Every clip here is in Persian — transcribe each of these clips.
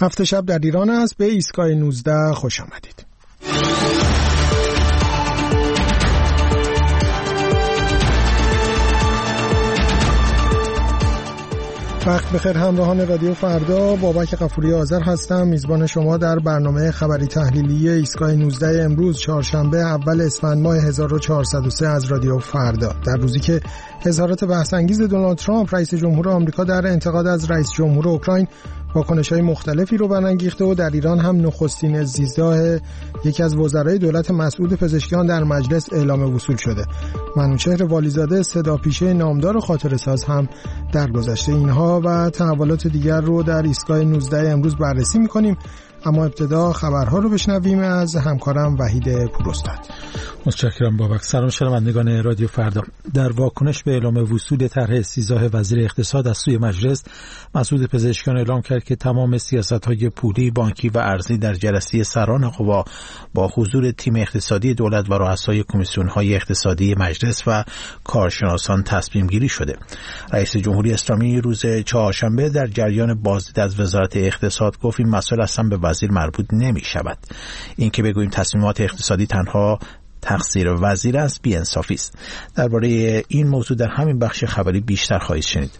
هفت شب در ایران است. به ایستگاه 19 خوش آمدید. وقت بخیر همراهان رادیو فردا، بابک غفوری آذر هستم، میزبان شما در برنامه خبری تحلیلی ایستگاه 19 امروز چهارشنبه اول اسفند ماه 1403 از رادیو فردا، در روزی که اظهارات بحث انگیز دونالد ترامپ رئیس جمهور آمریکا در انتقاد از رئیس جمهور اوکراین واکنش‌های مختلفی رو برانگیخته و در ایران هم نخستین ازدیدگاه یکی از وزرای دولت مسعود پزشکیان در مجلس اعلام وصول شده. منوچهر والیزاده صداپیشه نامدار و خاطره‌ساز هم در گذشته اینها و تحولات دیگر رو در ایستگاه 19 امروز بررسی می‌کنیم. اما ابتدا خبرها رو بشنویم از همکارم وحید پوراستاد. متشکرم بابک. سلام شنوندگان رادیو فردا. در واکنش به اعلام وصول طرح استیضاح وزیر اقتصاد از سوی مجلس، مسعود پزشکیان اعلام کرد که تمام سیاست‌های پولی، بانکی و ارزی در جلسه سران قوا با حضور تیم اقتصادی دولت و رؤسای کمیسیون‌های اقتصادی مجلس و کارشناسان تصمیم گیری شده. رئیس جمهوری اسلامی روز چهارشنبه در جریان بازدید از وزارت اقتصاد گفت این مسئله اصلا به وزیر مربوط نمی شود. این که بگوییم تصمیمات اقتصادی تنها تقصیر وزیر است بی‌انصافی است. درباره این موضوع در همین بخش خبری بیشتر خواهید شنید.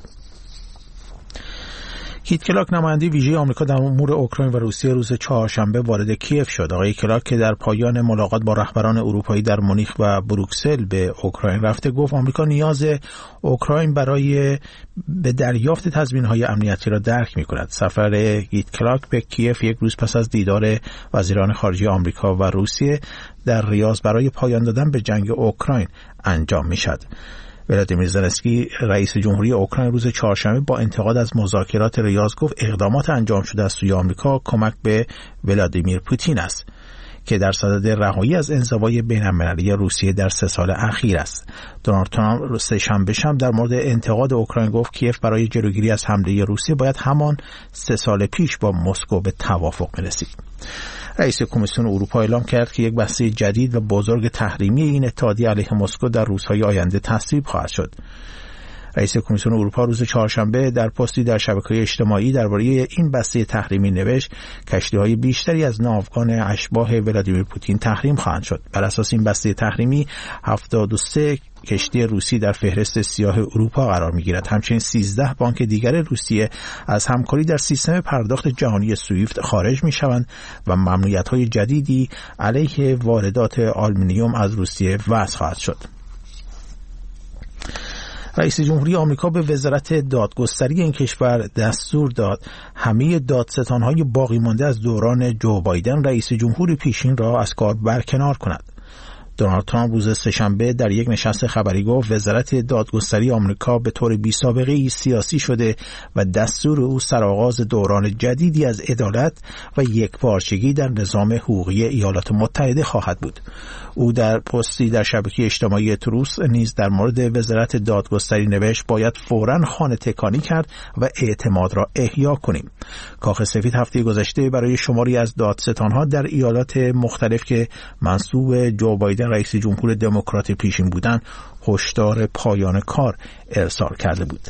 کیت کلاک نماینده ویژه آمریکا در امور اوکراین و روسیه روز چهارشنبه وارد کیف شد. آقای کلاک که در پایان ملاقات با رهبران اروپایی در مونیخ و بروکسل به اوکراین رفته، گفت آمریکا نیاز اوکراین برای به دریافت تضمین‌های امنیتی را درک می‌کند. سفر کیت کلاک به کیف یک روز پس از دیدار وزیران خارجه آمریکا و روسیه در ریاض برای پایان دادن به جنگ اوکراین انجام می‌شود. ولادیمیر زلنسکی رئیس جمهوری اوکراین روز چهارشنبه با انتقاد از مذاکرات ریاض گفت اقدامات انجام شده از سوی آمریکا کمک به ولادیمیر پوتین است که در صدد رهایی از انزوای بین‌المللی روسیه در 3 سال اخیر است. دونالد ترامپ سه‌شنبه در مورد انتقاد اوکراین گفت کیف برای جلوگیری از حمله روسیه باید همان 3 سال پیش با مسکو به توافق می‌رسید. رئیس کمیسیون اروپا اعلام کرد که یک بسته جدید و بزرگ تحریمی این اتحادیه علیه مسکو در روزهای آینده تصویب خواهد شد. رئیس کمیسیون اروپا روز چهارشنبه در پستی در شبکه‌های اجتماعی درباره این بسته تحریمی نوشت کشتی‌های بیشتری از ناوگان اشباح ولادیمیر پوتین تحریم خواهند شد. بر اساس این بسته تحریمی 73 کشتی روسی در فهرست سیاه اروپا قرار می‌گیرد. همچنین 13 بانک دیگر روسیه از همکاری در سیستم پرداخت جهانی سویفت خارج می‌شوند و ممنوعیت‌های جدیدی علیه واردات آلومینیوم از روسیه وضع خواهد شد. رئیس جمهوری آمریکا به وزارت دادگستری این کشور دستور داد همه دادستان‌های باقی مانده از دوران جو بایدن رئیس جمهور پیشین را از کار برکنار کند. دونالد ترامپ روز سه‌شنبه در یک نشست خبری گفت وزارت دادگستری آمریکا به طور بی‌سابقه‌ای سیاسی شده و دستور او سرآغاز دوران جدیدی از عدالت و یکپارچگی در نظام حقوقی ایالات متحده خواهد بود. او در پستی در شبکه اجتماعی تروس نیز در مورد وزارت دادگستری نوشت باید فوراً خانه تکانی کرد و اعتماد را احیا کنیم. کاخ سفید هفته گذشته برای شماری از دادستان‌ها در ایالات مختلف که منسوب جو بایدن رئیس جمهور دموکرات پیشین بودند هشدار پایان کار ارسال کرده بود.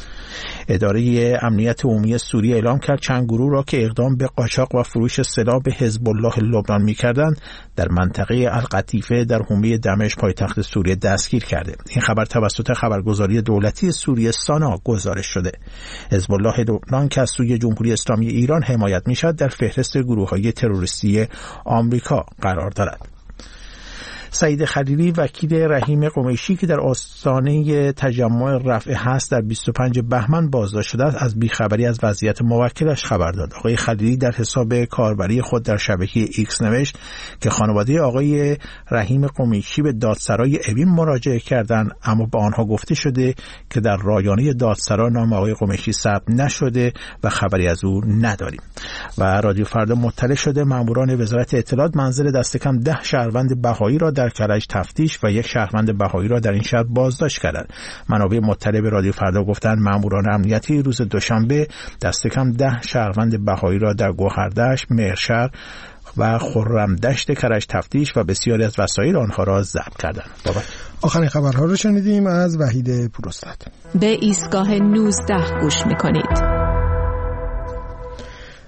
اداره امنیت عمومی سوریه اعلام کرد چند گروه را که اقدام به قاچاق و فروش سلاح به حزب الله لبنان می‌کردند در منطقه القطیفه در حومه دمشق پایتخت سوریه دستگیر کرده. این خبر توسط خبرگزاری دولتی سوریه سانا گزارش شده. حزب الله لبنان که از سوی جمهوری اسلامی ایران حمایت می‌شود در فهرست گروه‌های تروریستی آمریکا قرار دارد. سعید خلیلی وکیل رحیم قمیشی که در آستانه تجمع رفع هست در 25 بهمن بازداشت شده است از بیخبری از وضعیت موکلش خبر داد. آقای خلیلی در حساب کاربری خود در شبکه ایکس نوشت که خانواده آقای رحیم قمیشی به دادسرای اوین مراجعه کردند اما به آنها گفته شده که در رایانه دادسرا نام آقای قمیشی ثبت نشده و خبری از او نداریم. و رادیو فردا مطلع شده ماموران وزارت اطلاعات منزل دست کم 10 شهروند بهایی را در کرج تفتیش و 1 شهروند بهایی را در این شهر بازداشت کردند. منابع مطلع به رادیو فردا گفتند ماموران امنیتی روز دوشنبه دست کم 10 شهروند بهایی را در گوهردشت، مهرشهر و خرمدشت کرج تفتیش و بسیاری از وسایل آنها را ضبط کردند. آخرین خبرها رو شنیدیم از وحید پوراستاد. به ایستگاه 19 گوش می‌کنید.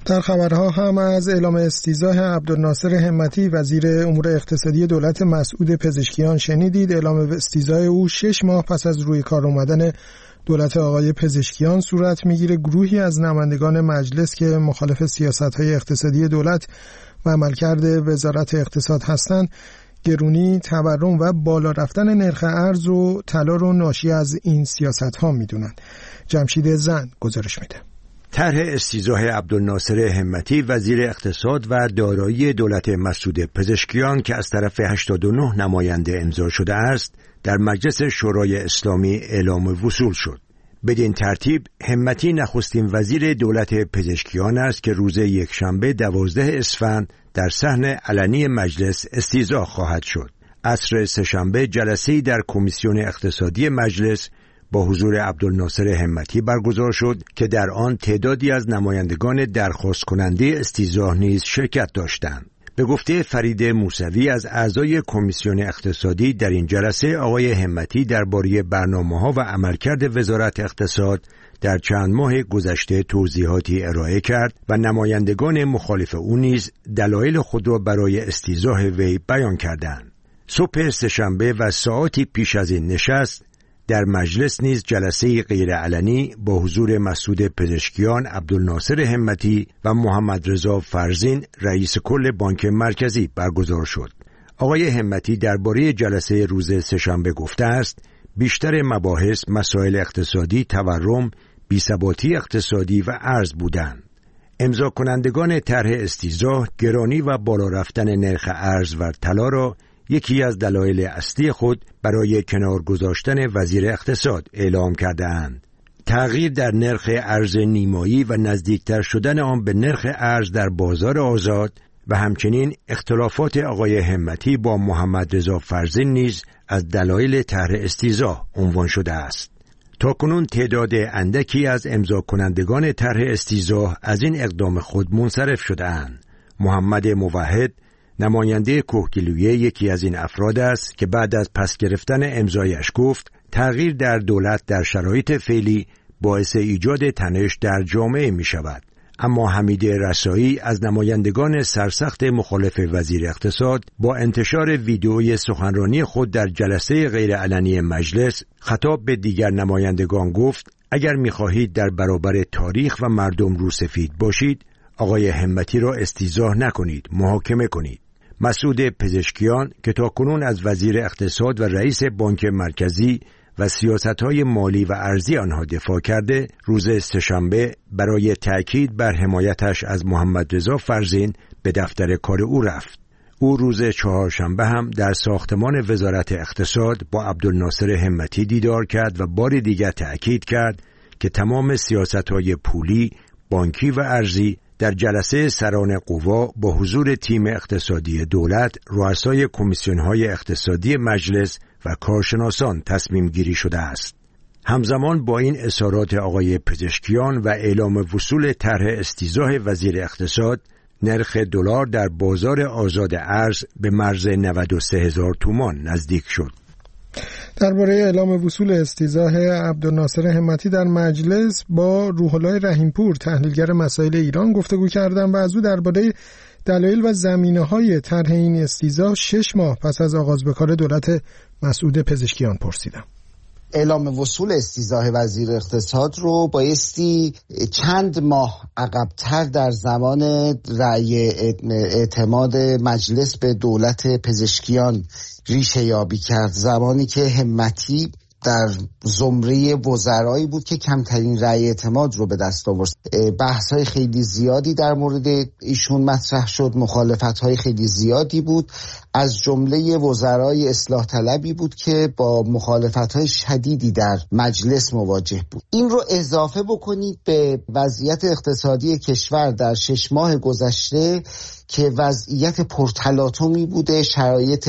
در خبرها هم از اعلام استیضاح عبدالناصر همتی وزیر امور اقتصادی دولت مسعود پزشکیان شنیدید. اعلام استیضاح او 6 ماه پس از روی کار آمدن دولت آقای پزشکیان صورت میگیره. گروهی از نمایندگان مجلس که مخالف سیاست‌های اقتصادی دولت و عملکرد وزارت اقتصاد هستند، گرونی، تورم و بالا رفتن نرخ ارز و طلا رو ناشی از این سیاست‌ها میدونن. جمشید زند گزارش میده. طرح استیضاح عبدالناصر همتی وزیر اقتصاد و دارایی دولت مسعود پزشکیان که از طرف 89 نماینده امضا شده است، در مجلس شورای اسلامی اعلام وصول شد. بدین ترتیب همتی نخستین وزیر دولت پزشکیان است که روز یکشنبه 12 اسفند در صحن علنی مجلس استیضاح خواهد شد. عصر سه‌شنبه جلسه‌ای در کمیسیون اقتصادی مجلس با حضور عبدالناصر همتی برگزار شد که در آن تعدادی از نمایندگان درخواست کننده استیضاح نیز شرکت داشتند. به گفته فرید موسوی از اعضای کمیسیون اقتصادی، در این جلسه آقای همتی درباره برنامه‌ها و عملکرد وزارت اقتصاد در چند ماه گذشته توضیحاتی ارائه کرد و نمایندگان مخالف او نیز دلایل خود را برای استیضاح وی بیان کردند. صبح سه‌شنبه و ساعاتی پیش از این نشست در مجلس نیز جلسه غیرعلنی با حضور مسعود پزشکیان، عبدالناصر همتی و محمد رضا فرزین رئیس کل بانک مرکزی برگزار شد. آقای همتی درباره جلسه روز سه‌شنبه گفته است بیشتر مباحث مسائل اقتصادی، تورم، بی‌ثباتی اقتصادی و ارز بودند. امضا کنندگان طرح استیضاح گرانی و بالا رفتن نرخ ارز و طلا را یکی از دلایل اصلی خود برای کنار گذاشتن وزیر اقتصاد اعلام کرده‌اند. تغییر در نرخ ارز نیمایی و نزدیکتر شدن آن به نرخ ارز در بازار آزاد و همچنین اختلافات آقای همتی با محمد رضا فرزین نیز از دلایل طرح استیضاح عنوان شده است. تاکنون تعداد اندکی از امضا کنندگان طرح استیضاح از این اقدام خود منصرف شده‌اند. محمد موحد نماینده کوهگیلویه یکی از این افراد است که بعد از پس گرفتن امضایش گفت تغییر در دولت در شرایط فعلی باعث ایجاد تنش در جامعه می شود. اما حمید رسایی از نمایندگان سرسخت مخالف وزیر اقتصاد با انتشار ویدئوی سخنرانی خود در جلسه غیرعلنی مجلس خطاب به دیگر نمایندگان گفت اگر می خواهید در برابر تاریخ و مردم روسفید باشید، آقای همتی را استیضاح نکنید، محاکمه کنید. مسعود پزشکیان که تاکنون از وزیر اقتصاد و رئیس بانک مرکزی و سیاست‌های مالی و ارزی آنها دفاع کرده، روز سه‌شنبه برای تأکید بر حمایتش از محمد رضا فرزین به دفتر کار او رفت. او روز چهارشنبه هم در ساختمان وزارت اقتصاد با عبدالناصر همتی دیدار کرد و بار دیگر تأکید کرد که تمام سیاست‌های پولی، بانکی و ارزی در جلسه سران قوا با حضور تیم اقتصادی دولت، رؤسای کمیسیون‌های اقتصادی مجلس و کارشناسان تصمیم گیری شده است. همزمان با این اظهارات آقای پزشکیان و اعلام وصول طرح استیضاح وزیر اقتصاد، نرخ دلار در بازار آزاد ارز به مرز 93,000 تومان نزدیک شد. درباره اعلام وصول استیضاح عبدالناصر همتی در مجلس با روح الله رحیمپور تحلیلگر مسائل ایران گفتگو کردم و از او درباره دلایل و زمینه‌های طرح این استیضاح 6 ماه پس از آغاز به کار دولت مسعود پزشکیان پرسیدم. اعلام وصول استیضاح وزیر اقتصاد رو بایستی چند ماه عقب‌تر در زمان رأی اعتماد مجلس به دولت پزشکیان ریشه یابی کرد، زمانی که همتی در زمره وزرایی بود که کمترین رأی اعتماد رو به دست آورد. بحث‌های خیلی زیادی در مورد ایشون مطرح شد، مخالفت‌های خیلی زیادی بود، از جمله وزرای اصلاح طلبی بود که با مخالفت‌های شدیدی در مجلس مواجه بود. این رو اضافه بکنید به وضعیت اقتصادی کشور در 6 ماه گذشته که وضعیت پرتلاطمی بوده، شرایط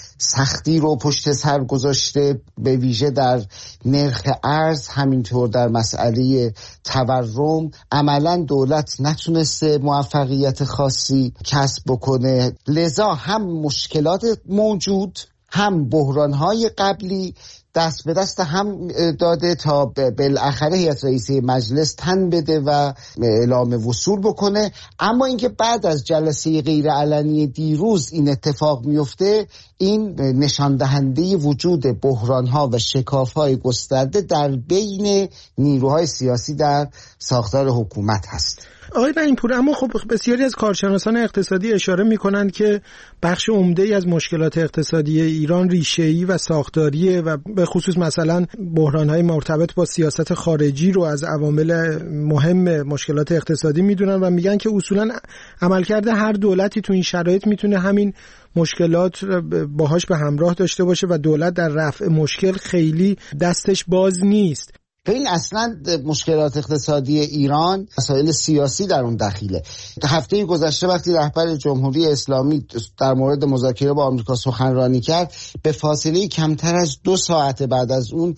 سختی رو پشت سر گذاشته، به ویژه در نرخ ارز، همینطور در مسئله تورم. عملاً دولت نتونسته موفقیت خاصی کسب بکنه، لذا هم مشکلات موجود، هم بحران‌های قبلی دست به دست هم داده تا بالاخره هیئت رئیسه مجلس تن بده و اعلام وصول بکنه. اما اینکه بعد از جلسه غیر علنی دیروز این اتفاق میفته، این نشان دهنده وجود بحران‌ها و شکاف‌های گسترده در بین نیروهای سیاسی در ساختار حکومت هست. آقای رحیم‌پور، اما خب بسیاری از کارشناسان اقتصادی اشاره می‌کنند که بخش عمده‌ای از مشکلات اقتصادی ایران ریشه‌ای و ساختاریه و به خصوص مثلا بحران‌های مرتبط با سیاست خارجی رو از عوامل مهم مشکلات اقتصادی می‌دونن و میگن که اصولاً عملکرد هر دولتی تو این شرایط می‌تونه همین مشکلات باهاش به همراه داشته باشه و دولت در رفع مشکل خیلی دستش باز نیست. این اصلا مشکلات اقتصادی ایران مسائل سیاسی در اون دخیله. هفته گذشته وقتی رهبر جمهوری اسلامی در مورد مذاکره با آمریکا سخنرانی کرد، به فاصله کمتر از 2 ساعت بعد از اون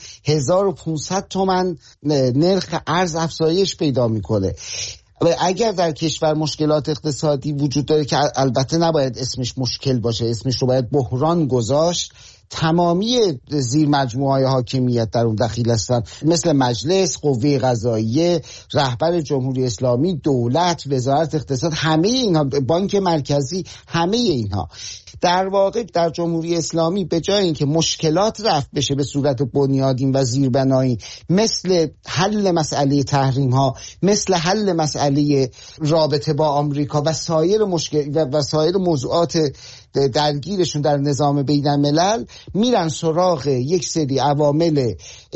1500 تومان نرخ ارز افزایش پیدا میکنه. اگر در کشور مشکلات اقتصادی وجود داره که البته نباید اسمش مشکل باشه، اسمش رو باید بحران گذاشت، تمامی زیر مجموعه‌های حاکمیت در اون دخیل هستن، مثل مجلس، قوه قضاییه، رهبر جمهوری اسلامی، دولت، وزارت اقتصاد، همه اینها، بانک مرکزی، همه اینها. در واقع در جمهوری اسلامی به جای اینکه مشکلات رفع بشه به صورت بنیادین و زیربنایی، مثل حل مسئله تحریم ها، مثل حل مسئله رابطه با آمریکا و سایر و سایر موضوعات درگیرشون در نظام بین الملل، میرن سراغ یک سری عوامل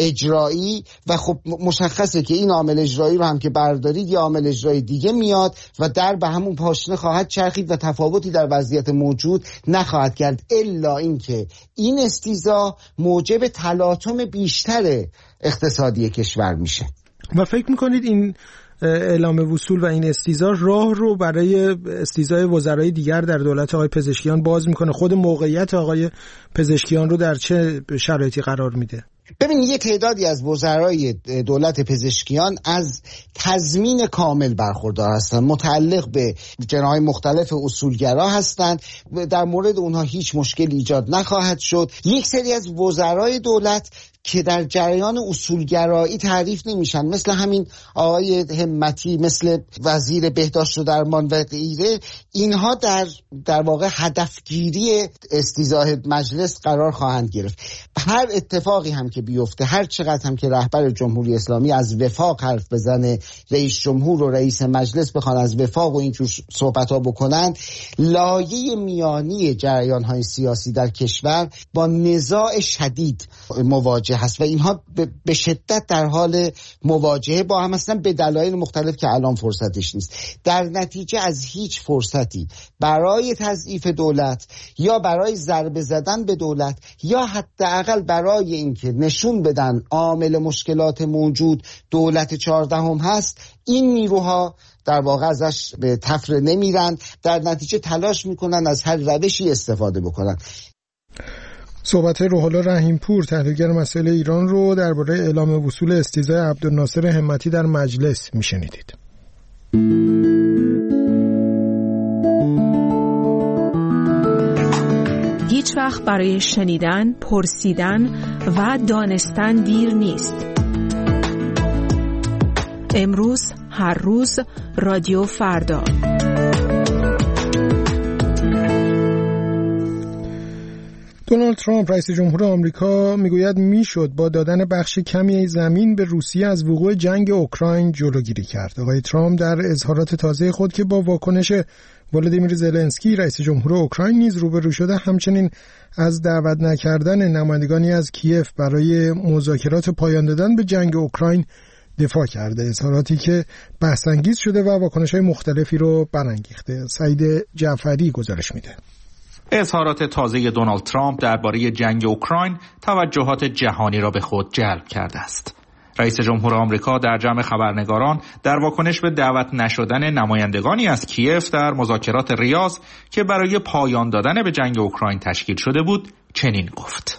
اجرایی و خب مشخصه که این عامل اجرایی رو هم که بردارید یه عامل اجرایی دیگه میاد و در به همون پاشنه خواهد چرخید و تفاوتی در وضعیت موجود نخواهد کرد، الا اینکه این استیضاح موجب تلاطم بیشتر اقتصادی کشور میشه. و فکر میکنید این اعلام وصول و این استیضاح راه رو برای استیضاح وزرای دیگر در دولت آقای پزشکیان باز میکنه؟ خود موقعیت آقای پزشکیان رو در چه شرایطی قرار میده؟ ببینید، یه تعدادی از وزرای دولت پزشکیان از تضمین کامل برخوردار هستند، متعلق به جناح‌های مختلف اصولگرا هستند، در مورد اونها هیچ مشکل ایجاد نخواهد شد. یک سری از وزرای دولت که در جریان اصولگرایی تعریف نمیشن، مثل همین آقای همتی، مثل وزیر بهداشت و درمان و غیره، اینها در واقع هدفگیری استیضاح مجلس قرار خواهند گرفت. هر اتفاقی هم که بیفته، هر چقدر هم که رهبر جمهوری اسلامی از وفاق حرف بزنه، رئیس جمهور و رئیس مجلس بخوان از وفاق و اینجور صحبت‌ها بکنن، لایه میانی جریان‌های سیاسی در کشور با نزاع شدید مواجه هست و اینها به شدت در حال مواجهه با هم هستن، به دلایل مختلف که الان فرصتش نیست. در نتیجه از هیچ فرصتی برای تضعیف دولت یا برای ضربه زدن به دولت یا حداقل برای اینکه نشون بدن عامل مشکلات موجود دولت 14 هست، این نیروها در واقع ازش به تفره نمیرن، در نتیجه تلاش میکنن از هر روشی استفاده بکنن. صحبت روح‌الله رحیم‌پور، تحلیلگر مسائل ایران رو درباره اعلام وصول استیضاح عبدالناصر همتی در مجلس میشنیدید. هیچ وقت برای شنیدن، پرسیدن و دانستن دیر نیست. امروز، هر روز، رادیو فردا. دونالد ترامپ رئیس جمهور آمریکا میگوید میشد با دادن بخش کمی زمین به روسیه از وقوع جنگ اوکراین جلوگیری کرد. آقای ترامپ در اظهارات تازه خود که با واکنش ولادیمیر زلنسکی رئیس جمهور اوکراین نیز روبرو شده، همچنین از دعوت نکردن نمایندگانی از کیف برای مذاکرات پایان دادن به جنگ اوکراین دفاع کرده. اظهاراتی که بحث انگیز شده و واکنش‌های مختلفی رو برانگیخته. سعید جعفری گزارش میده. اظهارات تازه دونالد ترامپ درباره جنگ اوکراین توجهات جهانی را به خود جلب کرده است. رئیس جمهور آمریکا در جمع خبرنگاران در واکنش به دعوت نشدن نمایندگانی از کیف در مذاکرات ریاض که برای پایان دادن به جنگ اوکراین تشکیل شده بود، چنین گفت: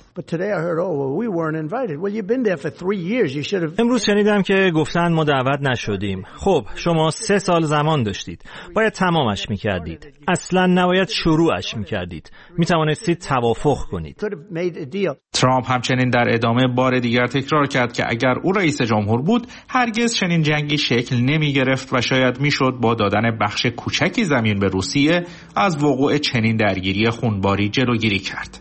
امروز شنیدم که گفتن ما دعوت نشدیم. خب شما 3 سال زمان داشتید، باید تمامش میکردید. اصلا نباید شروعش میکردید. میتوانستید توافق کنید. ترامپ همچنین در ادامه بار دیگر تکرار کرد که اگر او رئیس جمهور بود هرگز چنین جنگی شکل نمی گرفت و شاید میشد با دادن بخش کوچکی زمین به روسیه از وقوع چنین درگیری خونباری جلوگیری کرد.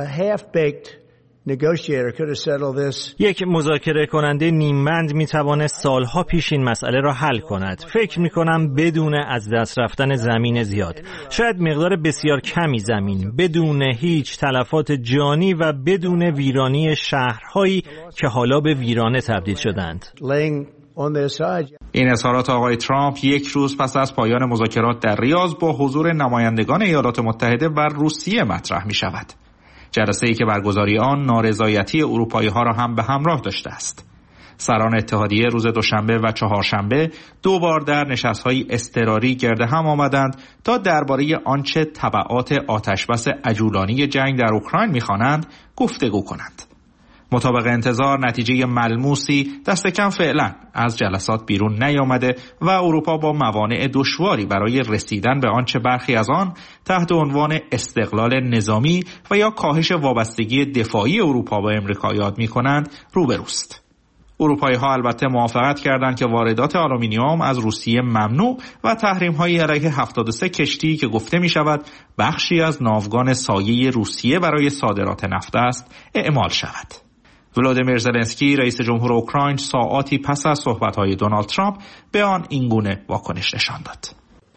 یک مذاکره کننده نیمبند میتوانست سالها پیش این مسئله را حل کند. فکر میکنم بدون از دست رفتن زمین زیاد، شاید مقدار بسیار کمی زمین، بدون هیچ تلفات جانی و بدون ویرانی شهرهایی که حالا به ویرانه تبدیل شدند. این اظهارات آقای ترامپ یک روز پس از پایان مذاکرات در ریاض با حضور نمایندگان ایالات متحده و روسیه مطرح می شود. جلسه‌ای که برگزاری آن نارضایتی اروپایی‌ها را هم به همراه داشته است. سران اتحادیه روز دوشنبه و چهارشنبه 2 بار در نشست‌های اضطراری گرد هم آمدند تا درباره آنچه تبعات آتشبس عجولانی جنگ در اوکراین می‌خوانند گفتگو کنند. مطابق انتظار نتیجه ملموسی دست کم فعلا از جلسات بیرون نیامده و اروپا با موانع دشواری برای رسیدن به آنچه برخی از آن تحت عنوان استقلال نظامی و یا کاهش وابستگی دفاعی اروپا به آمریکا یاد می‌کنند روبروست. اروپایی‌ها البته موافقت کردند که واردات آلومینیوم از روسیه ممنوع و تحریم‌های علیه 73 کشتی که گفته می‌شود بخشی از ناوگان سایه روسیه برای صادرات نفت است اعمال شود. ولادیمیر زلنسکی رئیس جمهور اوکراین ساعاتی پس از صحبت‌های دونالد ترامپ به آن اینگونه واکنش نشان داد: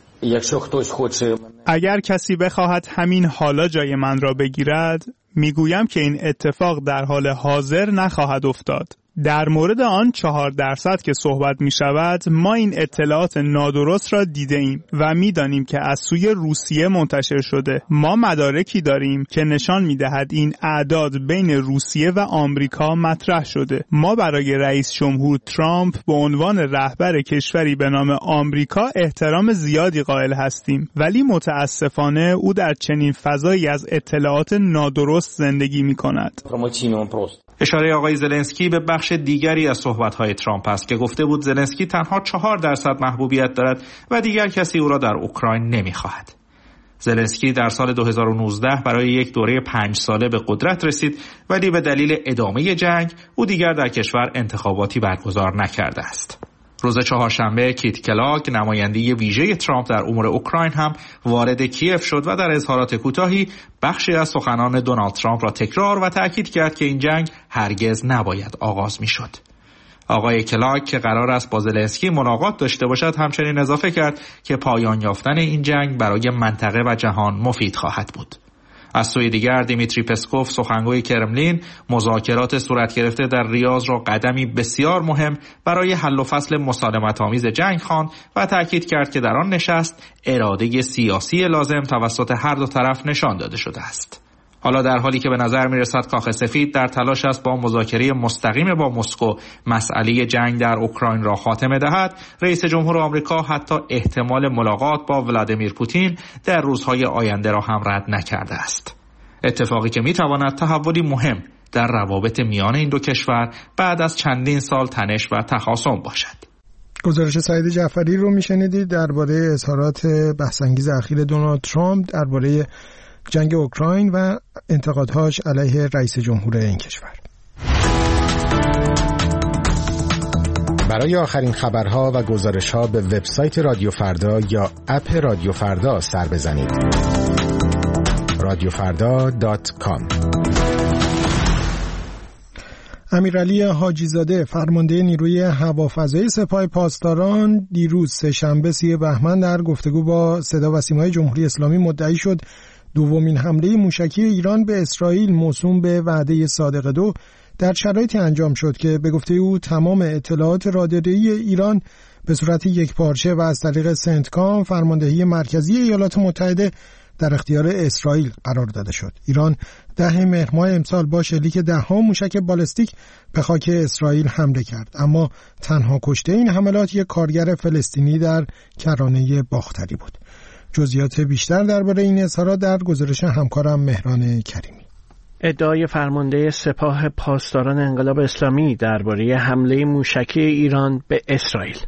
اگر کسی بخواهد همین حالا جای من را بگیرد، میگویم که این اتفاق در حال حاضر نخواهد افتاد. در مورد آن 4% که صحبت می شود، ما این اطلاعات نادرست را دیده ایم و می دانیم که از سوی روسیه منتشر شده. ما مدارکی داریم که نشان می دهد این اعداد بین روسیه و آمریکا مطرح شده. ما برای رئیس جمهور ترامپ به عنوان رهبر کشوری به نام آمریکا احترام زیادی قائل هستیم، ولی متاسفانه او در چنین فضایی از اطلاعات نادرست زندگی می کند. اشاره آقای زلنسکی به بخش دیگری از صحبت‌های ترامپ است که گفته بود زلنسکی تنها 4% محبوبیت دارد و دیگر کسی او را در اوکراین نمی‌خواهد. زلنسکی در سال 2019 برای یک دوره 5 ساله به قدرت رسید، ولی به دلیل ادامه جنگ او دیگر در کشور انتخاباتی برگزار نکرده است. روز چهارشنبه کیت کلاک نماینده ویژه ترامپ در امور اوکراین هم وارد کیف شد و در اظهارات کوتاهی بخشی از سخنان دونالد ترامپ را تکرار و تأکید کرد که این جنگ هرگز نباید آغاز می‌شد. آقای کلاک که قرار است با زلنسکی ملاقات داشته باشد همچنین اضافه کرد که پایان یافتن این جنگ برای منطقه و جهان مفید خواهد بود. از سوی دیگر دیمیتری پسکوف سخنگوی کرملین مذاکرات صورت گرفته در ریاض را قدمی بسیار مهم برای حل و فصل مسالمت‌آمیز جنگ خواند و تأکید کرد که در آن نشست اراده سیاسی لازم توسط هر دو طرف نشان داده شده است. حالا در حالی که به نظر می‌رسد کاخ سفید در تلاش است با مذاکره مستقیم با مسکو مسئله جنگ در اوکراین را خاتمه دهد، رئیس جمهور آمریکا حتی احتمال ملاقات با ولادیمیر پوتین در روزهای آینده را هم رد نکرده است. اتفاقی که می‌تواند تحولی مهم در روابط میان این دو کشور بعد از چندین سال تنش و تخاصم باشد. گزارش سعید جعفری رو می‌شنیدید درباره اظهارات بحث‌انگیز اخیر دونالد ترامپ درباره جنگ اوکراین و انتقادهاش علیه رئیس جمهور این کشور. برای آخرین خبرها و گزارش‌ها به وبسایت رادیو فردا یا اپ رادیو فردا سر بزنید. radiofrda.com. امیرعلی حاجی‌زاده فرمانده نیروی هوافضایی سپاه پاسداران دیروز سه‌شنبه 30 بهمن در گفتگو با صدا و سیمای جمهوری اسلامی مدعی شد دومین حمله موشکی ایران به اسرائیل موسوم به وعده صادق 2 در شرایطی انجام شد که به گفته او تمام اطلاعات راداری ایران به صورت یکپارچه و از طریق سنتکام فرماندهی مرکزی ایالات متحده در اختیار اسرائیل قرار داده شد. ایران 10 مهر ماه امسال با شلیک 10 موشک بالستیک به خاک اسرائیل حمله کرد، اما تنها کشته این حملات یک کارگر فلسطینی در کرانه باختری بود. جزئیات بیشتر درباره این اظهارات در گزارش همکارم مهران کریمی. ادعای فرمانده سپاه پاسداران انقلاب اسلامی درباره حمله موشکی ایران به اسرائیل.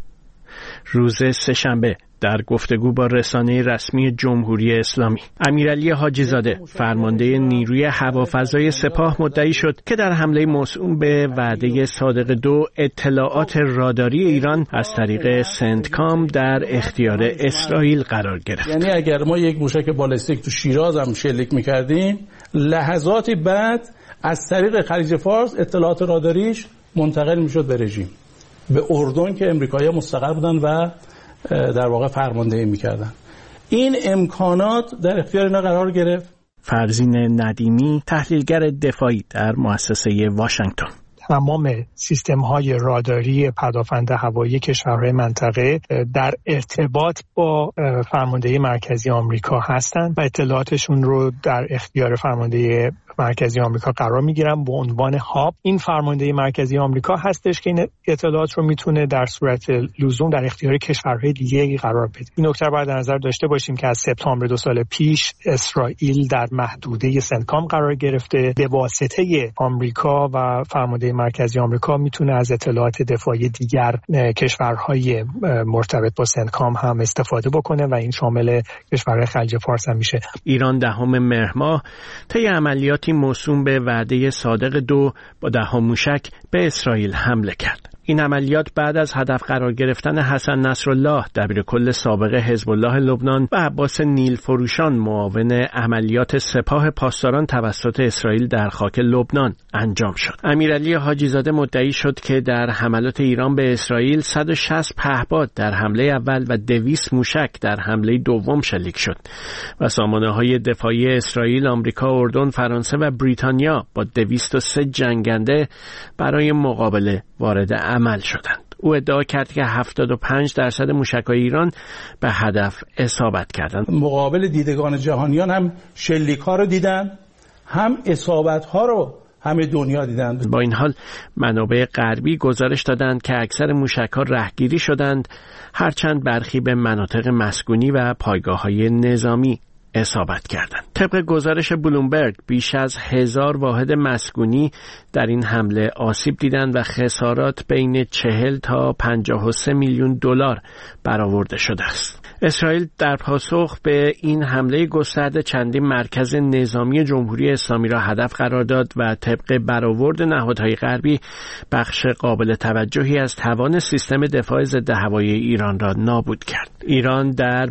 روز سه‌شنبه در گفتگو با رسانه رسمی جمهوری اسلامی، امیرعلی حاجی زاده فرمانده نیروی هوافضای سپاه مدعی شد که در حمله موسوم به وعده صادق 2 اطلاعات راداری ایران از طریق سنتکام در اختیار اسرائیل قرار گرفت. یعنی اگر ما یک موشک بالستیک تو شیراز هم شلیک می‌کردیم، لحظاتی بعد از طریق خلیج فارس اطلاعات راداریش منتقل می‌شد به رژیم، به اردن که امریکایی‌ها مستقر بودن و در واقع فرماندهی میکردن. این امکانات در اختیار اینا قرار گرفت. فرزین ندیمی، تحلیلگر دفاعی در مؤسسه واشنگتن: تمام سیستم‌های راداری پدافند هوایی کشورهای منطقه در ارتباط با فرماندهی مرکزی آمریکا هستند و اطلاعاتشون رو در اختیار فرماندهی مرکزی آمریکا قرار میگیرن به عنوان هاب. این فرماندهی مرکزی آمریکا هستش که این اطلاعات رو میتونه در صورت لزوم در اختیار کشورهای دیگه قرار بده. این نکته رو باید در نظر داشته باشیم که از سپتامبر 2 سال پیش اسرائیل در محدوده سنتکام قرار گرفته. به واسطه آمریکا و فرماندهی مرکزی آمریکا میتونه از اطلاعات دفاعی دیگر کشورهای مرتبط با سنتکام هم استفاده بکنه و این شامل کشورهای خلیج فارس هم میشه. ایران 10 مهر ماه طی عملیاتی موسوم به وعده صادق 2 با 10 موشک به اسرائیل حمله کرد. این عملیات بعد از هدف قرار گرفتن حسن نصرالله دبیرکل سابق حزب الله لبنان و عباس نیل فروشان معاون عملیات سپاه پاسداران توسط اسرائیل در خاک لبنان انجام شد. امیرعلی حاجی زاده مدعی شد که در حملات ایران به اسرائیل 160 پهپاد در حمله اول و 200 موشک در حمله دوم شلیک شد و سامانه‌های دفاعی اسرائیل، آمریکا، اردن، فرانسه و بریتانیا با 203 جنگنده برای مقابله وارد عمل شدند. او ادعا کرد که 75% موشک‌های ایران به هدف اصابت کردند. مقابل دیدگان جهانیان هم شلیک‌ها رو دیدن، هم اصابت‌ها رو همه دنیا دیدند. با این حال منابع غربی گزارش دادند که اکثر موشک‌ها رهگیری شدند، هرچند برخی به مناطق مسکونی و پایگاه‌های نظامی اصابت کردند. طبق گزارش بلومبرگ بیش از 1000 واحد مسکونی در این حمله آسیب دیدند و خسارات بین 40 تا 53 میلیون دلار برآورده شده است. اسرائیل در پاسخ به این حمله گسترده چندین مرکز نظامی جمهوری اسلامی را هدف قرار داد و طبق برآورد نهادهای غربی بخش قابل توجهی از توان سیستم دفاع ضد هوایی ایران را نابود کرد. ایران در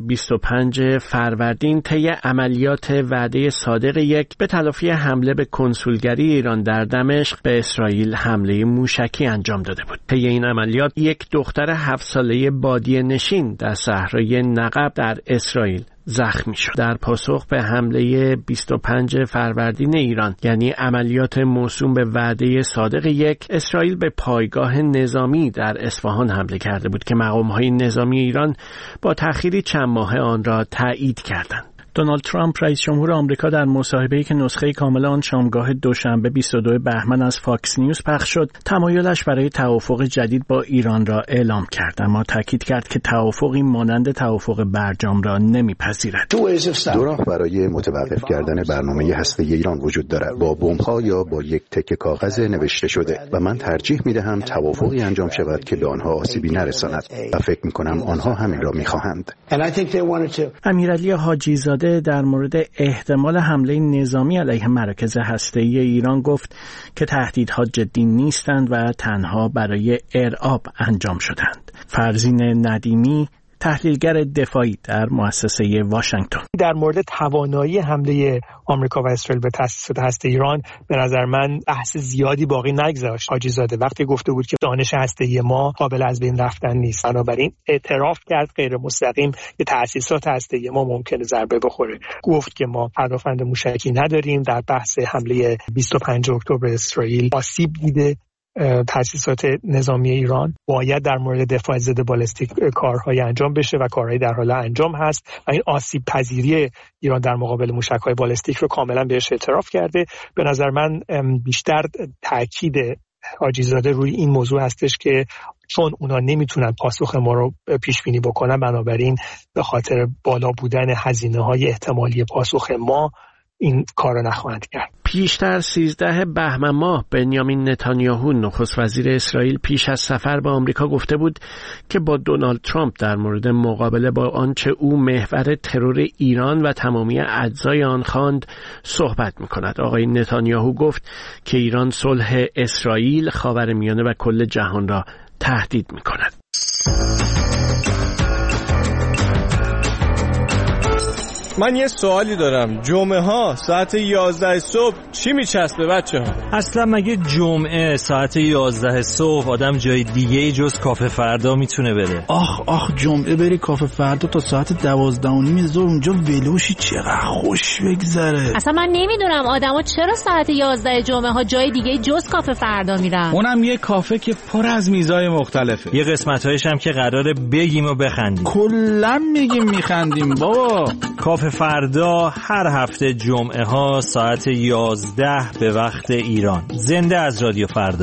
25 فروردین طی عملیات وعده صادق 1 به تلافی حمله به کنسولگری ایران در دمشق به اسرائیل حمله موشکی انجام داده بود. طی این عملیات یک دختر 7 ساله بادیه نشین در صحرای نقب در اسرائیل زخمی شد. در پاسخ به حمله 25 فروردین ایران، یعنی عملیات موسوم به وعده صادق 1، اسرائیل به پایگاه نظامی در اصفهان حمله کرده بود که مقام‌های نظامی ایران با تأخیری چند ماهه آن را تایید کردند. دونالد ترامپ رئیس جمهور آمریکا در مصاحبه‌ای که نسخه کامل آن شامگاه دوشنبه 22 بهمن از فاکس نیوز پخش شد، تمایلش برای توافق جدید با ایران را اعلام کرد، اما تاکید کرد که توافقی مانند توافق برجام را نمیپذیرد. دو راه برای متوقف کردن برنامه هسته‌ای ایران وجود دارد، با بمب‌ها یا با یک تکه کاغذ نوشته شده، و من ترجیح می‌دهم توافقی انجام شود که به آنها آسیبی نرساند و فکر می‌کنم آنها همین را می‌خواهند. امیرعلی حاجی زاده در مورد احتمال حمله نظامی علیه مراکز هسته‌ای ایران گفت که تهدیدها جدی نیستند و تنها برای ارعاب انجام شدند. فرزین ندیمی، تحلیلگر دفاعی در مؤسسه واشنگتن: در مورد توانایی حمله آمریکا و اسرائیل به تأسیسات هسته ایران به نظر من بحث زیادی باقی نگذاشت. حاجی زاده وقتی گفته بود که دانش هسته‌ای ما قابل از بین رفتن نیست، بنابراین اعتراف کرد غیر مستقیم که تأسیسات هسته‌ای ما ممکنه ضربه بخوره. گفت که ما پدافند موشکی نداریم. در بحث حمله 25 اکتبر اسرائیل آسیب دیده تأسیسات نظامی ایران. باید در مورد دفاع ضد بالستیک کارهای انجام بشه و کارهای در حال انجام هست و این آسیب پذیری ایران در مقابل موشک‌های بالستیک رو کاملا بهش اعتراف کرده. به نظر من بیشتر تاکید حاجی زاده روی این موضوع هستش که چون اونا نمیتونن پاسخ ما رو پیش بینی بکنن، بنابراین به خاطر بالا بودن هزینه‌های احتمالی پاسخ ما این کارو نخواهند کرد. پیشتر 13 بهمن ماه بنیامین نتانیاهو نخست وزیر اسرائیل پیش از سفر به آمریکا گفته بود که با دونالد ترامپ در مورد مقابله با آنچه او محور ترور ایران و تمامی اجزای آن خواند صحبت می‌کند. آقای نتانیاهو گفت که ایران صلح اسرائیل، خاورمیانه و کل جهان را تهدید می‌کند. من یه سوالی دارم. جمعه ها ساعت 11 صبح چی میچسبه بچه ها؟ اصلا مگه جمعه ساعت 11 صبح آدم جای دیگه جز کافه فردا میتونه بره؟ آخ جمعه بری کافه فردا تا ساعت 12:30 ظهر اونجا ولوشی چقدر خوش بگذره. اصلا من نمیدونم آدما چرا ساعت 11 جمعه ها جای دیگه جز کافه فردا میرن. اونم یه کافه که پر از میزای مختلفه. یه قسمت‌هایش هم که قراره بگیم و بخندیم. کلا میگیم میخندیم بابا. کافه فردا هر هفته جمعه ها ساعت 11 به وقت ایران. زنده از رادیو فردا.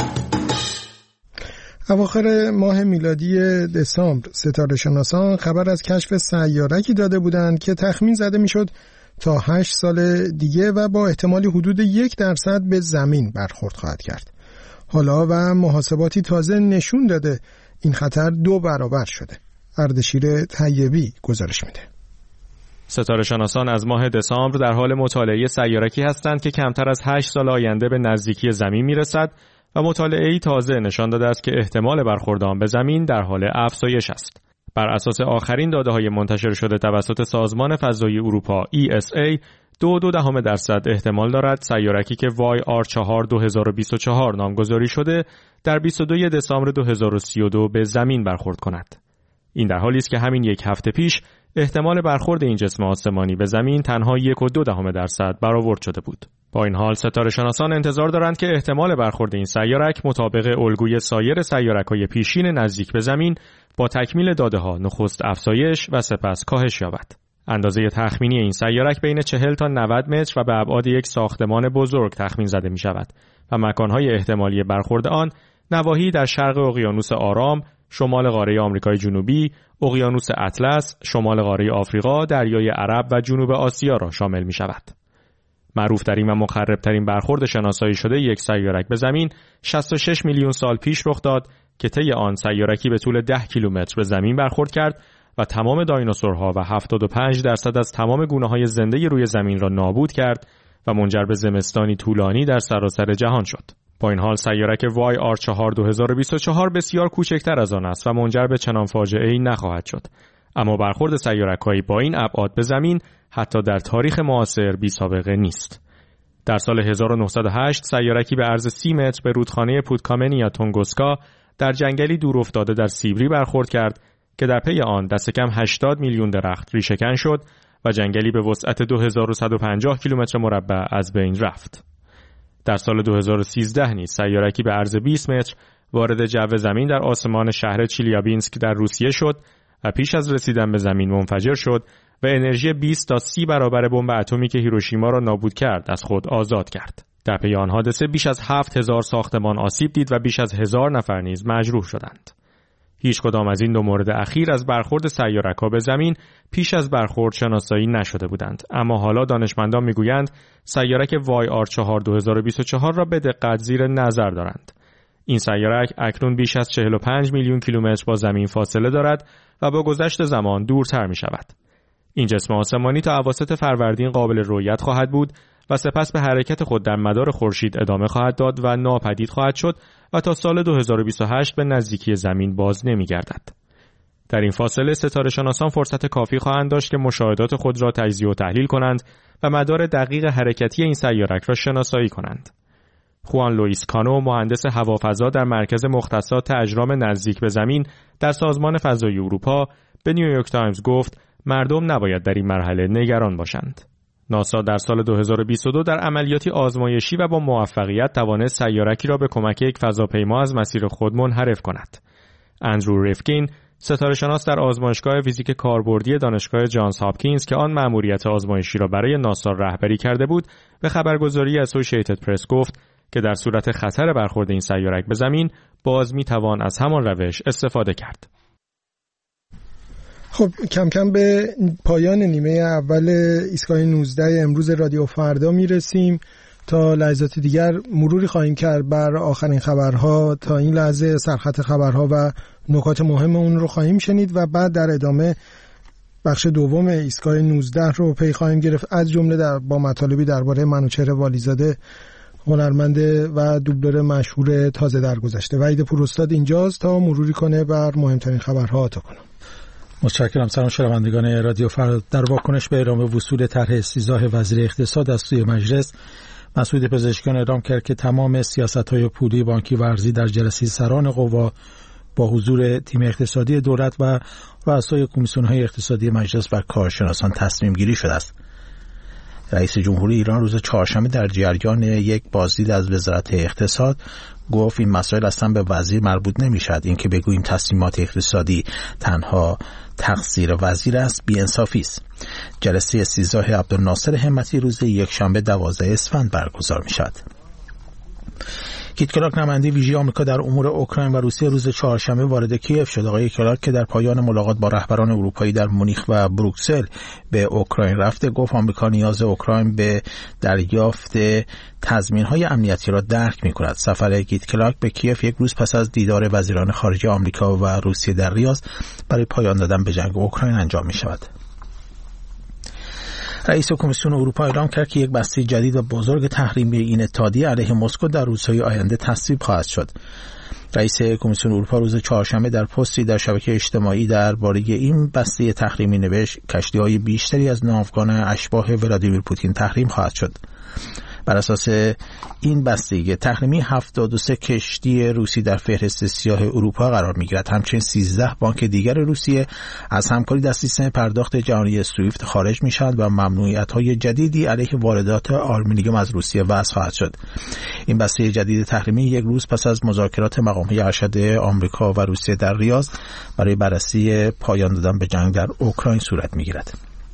اواخر ماه میلادی دسامبر ستاره شناسان خبر از کشف سیاره‌ای داده بودند که تخمین زده میشد تا 8 سال دیگه و با احتمالی حدود 1% به زمین برخورد خواهد کرد. حالا و محاسباتی تازه نشون داده این خطر 2 برابر شده. اردشیر طیبی گزارش میده. ستاره شناسان از ماه دسامبر در حال مطالعه سیاره‌ای هستند که کمتر از 8 سال آینده به نزدیکی زمین میرسد و مطالعه‌ای تازه نشان داده است که احتمال برخورد آن به زمین در حال افزایش است. بر اساس آخرین داده‌های منتشر شده توسط سازمان فضایی اروپا ESA 2.2% احتمال دارد سیاره‌ای که YR4 2024 نامگذاری شده در 22 دسامبر 2032 به زمین برخورد کند. این در حالی است که همین یک هفته پیش احتمال برخورد این جسم آسمانی به زمین تنها 1.2% برآورد شده بود. با این حال ستاره شناسان انتظار دارند که احتمال برخورد این سیارک مطابق الگوی سایر سیارک‌های پیشین نزدیک به زمین با تکمیل داده‌ها نخست افزایش و سپس کاهش یابد. اندازه تخمینی این سیارک بین 40 تا 90 متر و به ابعاد یک ساختمان بزرگ تخمین زده می‌شود و مکان‌های احتمالی برخورد آن نواحی در شرق اقیانوس آرام، شمال قاره آمریکای جنوبی، اقیانوس اطلس، شمال قاره آفریقا، دریای عرب و جنوب آسیا را شامل می شود. معروف‌ترین و مخرب‌ترین برخورد شناسایی شده یک سیارک به زمین 66 میلیون سال پیش رخ داد که طی آن سیارکی به طول 10 کیلومتر به زمین برخورد کرد و تمام دایناسورها و 75% از تمام گونه‌های زنده روی زمین را نابود کرد و منجر به زمستانی طولانی در سراسر جهان شد. با این حال سیارک YR4 2024 بسیار کوچکتر از آن است و منجر به چنان فاجعه‌ای نخواهد شد. اما برخورد سیارک‌هایی با این ابعاد به زمین حتی در تاریخ معاصر بی‌سابقه نیست. در سال 1908 سیارکی به عرض 30 متر به رودخانه پودکامنیا تونگوسکا در جنگلی دور افتاده در سیبری برخورد کرد که در پی آن دست کم 80 میلیون درخت ریشه‌کن شد و جنگلی به وسعت 2150 کیلومتر مربع از بین رفت. در سال 2013 نیز سیارکی به عرض 20 متر وارد جو زمین در آسمان شهر چیلیابینسک در روسیه شد و پیش از رسیدن به زمین منفجر شد و انرژی 20 تا 30 برابر بمب اتمی که هیروشیما را نابود کرد از خود آزاد کرد. در پی آن حادثه بیش از 7000 ساختمان آسیب دید و بیش از 1000 نفر نیز مجروح شدند. هیچ کدام از این دو مورد اخیر از برخورد سیارک‌ها به زمین پیش از برخورد شناسایی نشده بودند، اما حالا دانشمندان میگویند سیارک YR4 2024 را به دقت زیر نظر دارند. این سیارک اکنون بیش از 45 میلیون کیلومتر با زمین فاصله دارد و با گذشت زمان دورتر می شود. این جسم آسمانی تا اواسط فروردین قابل رؤیت خواهد بود و سپس به حرکت خود در مدار خورشید ادامه خواهد داد و ناپدید خواهد شد و تا سال 2028 به نزدیکی زمین باز نمی‌گردد. در این فاصله ستاره شناسان فرصت کافی خواهند داشت که مشاهدات خود را تجزیه و تحلیل کنند و مدار دقیق حرکتی این سیارک را شناسایی کنند. خوان لوئیس کانو، مهندس هوافضا در مرکز مختصات اجرام نزدیک به زمین در سازمان فضایی اروپا، به نیویورک تایمز گفت مردم نباید در این مرحله نگران باشند. ناسا در سال 2022 در عملیاتی آزمایشی و با موفقیت توانست سیارکی را به کمک یک فضاپیما از مسیر خود منحرف کند. اندرو ریفکین، ستاره‌شناس در آزمایشگاه فیزیک کاربردی دانشگاه جانز هاپکینز که آن مأموریت آزمایشی را برای ناسا رهبری کرده بود، به خبرگزاری اسوسییتد پرس گفت که در صورت خطر برخورد این سیارک به زمین باز می‌توان از همان روش استفاده کرد. خب کم کم به پایان نیمه اول ایستگاه 19 امروز رادیو فردا میرسیم. تا لحظات دیگر مروری خواهیم کرد بر آخرین خبرها. تا این لحظه سرخط خبرها و نکات مهم اون رو خواهیم شنید و بعد در ادامه بخش دوم ایستگاه 19 رو پی خواهیم گرفت، از جمله با مطالبی درباره منوچهر والیزاده، هنرمند و دوبلور مشهور تازه درگذشته. وحید پوراستاد اینجاست تا مروری کنه بر مهمترین خبرها. عطا کنم. متشکرم. سلام شنوندگان رادیو فردا. در واکنش به اعلام وصول طرح استیضاح وزیر اقتصاد از سوی مجلس، مسعود پزشکیان اعلام کرد که تمام سیاست‌های پولی، بانکی و ارزی در جلسه سران قوا با حضور تیم اقتصادی دولت و رؤسای کمیسیون‌های اقتصادی مجلس و کارشناسان تصمیم گیری شده است. رئیس جمهوری ایران روز چهارشنبه در جریان یک بازدید از وزارت اقتصاد گفت این مسائل اصلا به وزیر مربوط نمی‌شد. این که بگوییم تصمیمات اقتصادی تنها تقصیر وزیر است بی‌انصافی است. جلسه استیضاح عبدالناصر همتی روز یکشنبه 12 اسفند برگزار می‌شود. کیت کلاک، نماینده ویژه آمریکا در امور اوکراین و روسیه، روز چهارشنبه وارد کیف شد. آقای کلاک که در پایان ملاقات با رهبران اروپایی در مونیخ و بروکسل به اوکراین رفته، گفت آمریکا نیاز اوکراین به دریافت تضمین‌های امنیتی را درک می‌کند. سفر کیت کلاک به کیف یک روز پس از دیدار وزیران خارجه آمریکا و روسیه در ریاض برای پایان دادن به جنگ اوکراین انجام می‌شود. رئیس کمیسیون اروپا اعلام کرد که یک بسته جدید و بزرگ تحریمی این اتحادیه علیه مسکو در روزهای آینده تصویب خواهد شد. رئیس کمیسیون اروپا روز چهارشنبه در پستی در شبکه اجتماعی درباره این بسته تحریمی نوشت کشتی‌های بیشتری از ناوگان اشباح ولادیمیر پوتین تحریم خواهد شد. بر اساس این بستگی تحریمی 73 کشتی روسی در فهرست سیاه اروپا قرار می‌گیرد. همچنین 13 بانک دیگر روسیه از همکاری در سیستم پرداخت جهانی سویفت خارج می‌شوند و ممنوعیت‌های جدیدی علیه واردات آلومینیوم از روسیه وضع خواهد شد. این بسته جدید تحریمی یک روز پس از مذاکرات مقام‌های ارشد آمریکا و روسیه در ریاض برای بررسی پایان دادن به جنگ در اوکراین صورت می‌گیرد.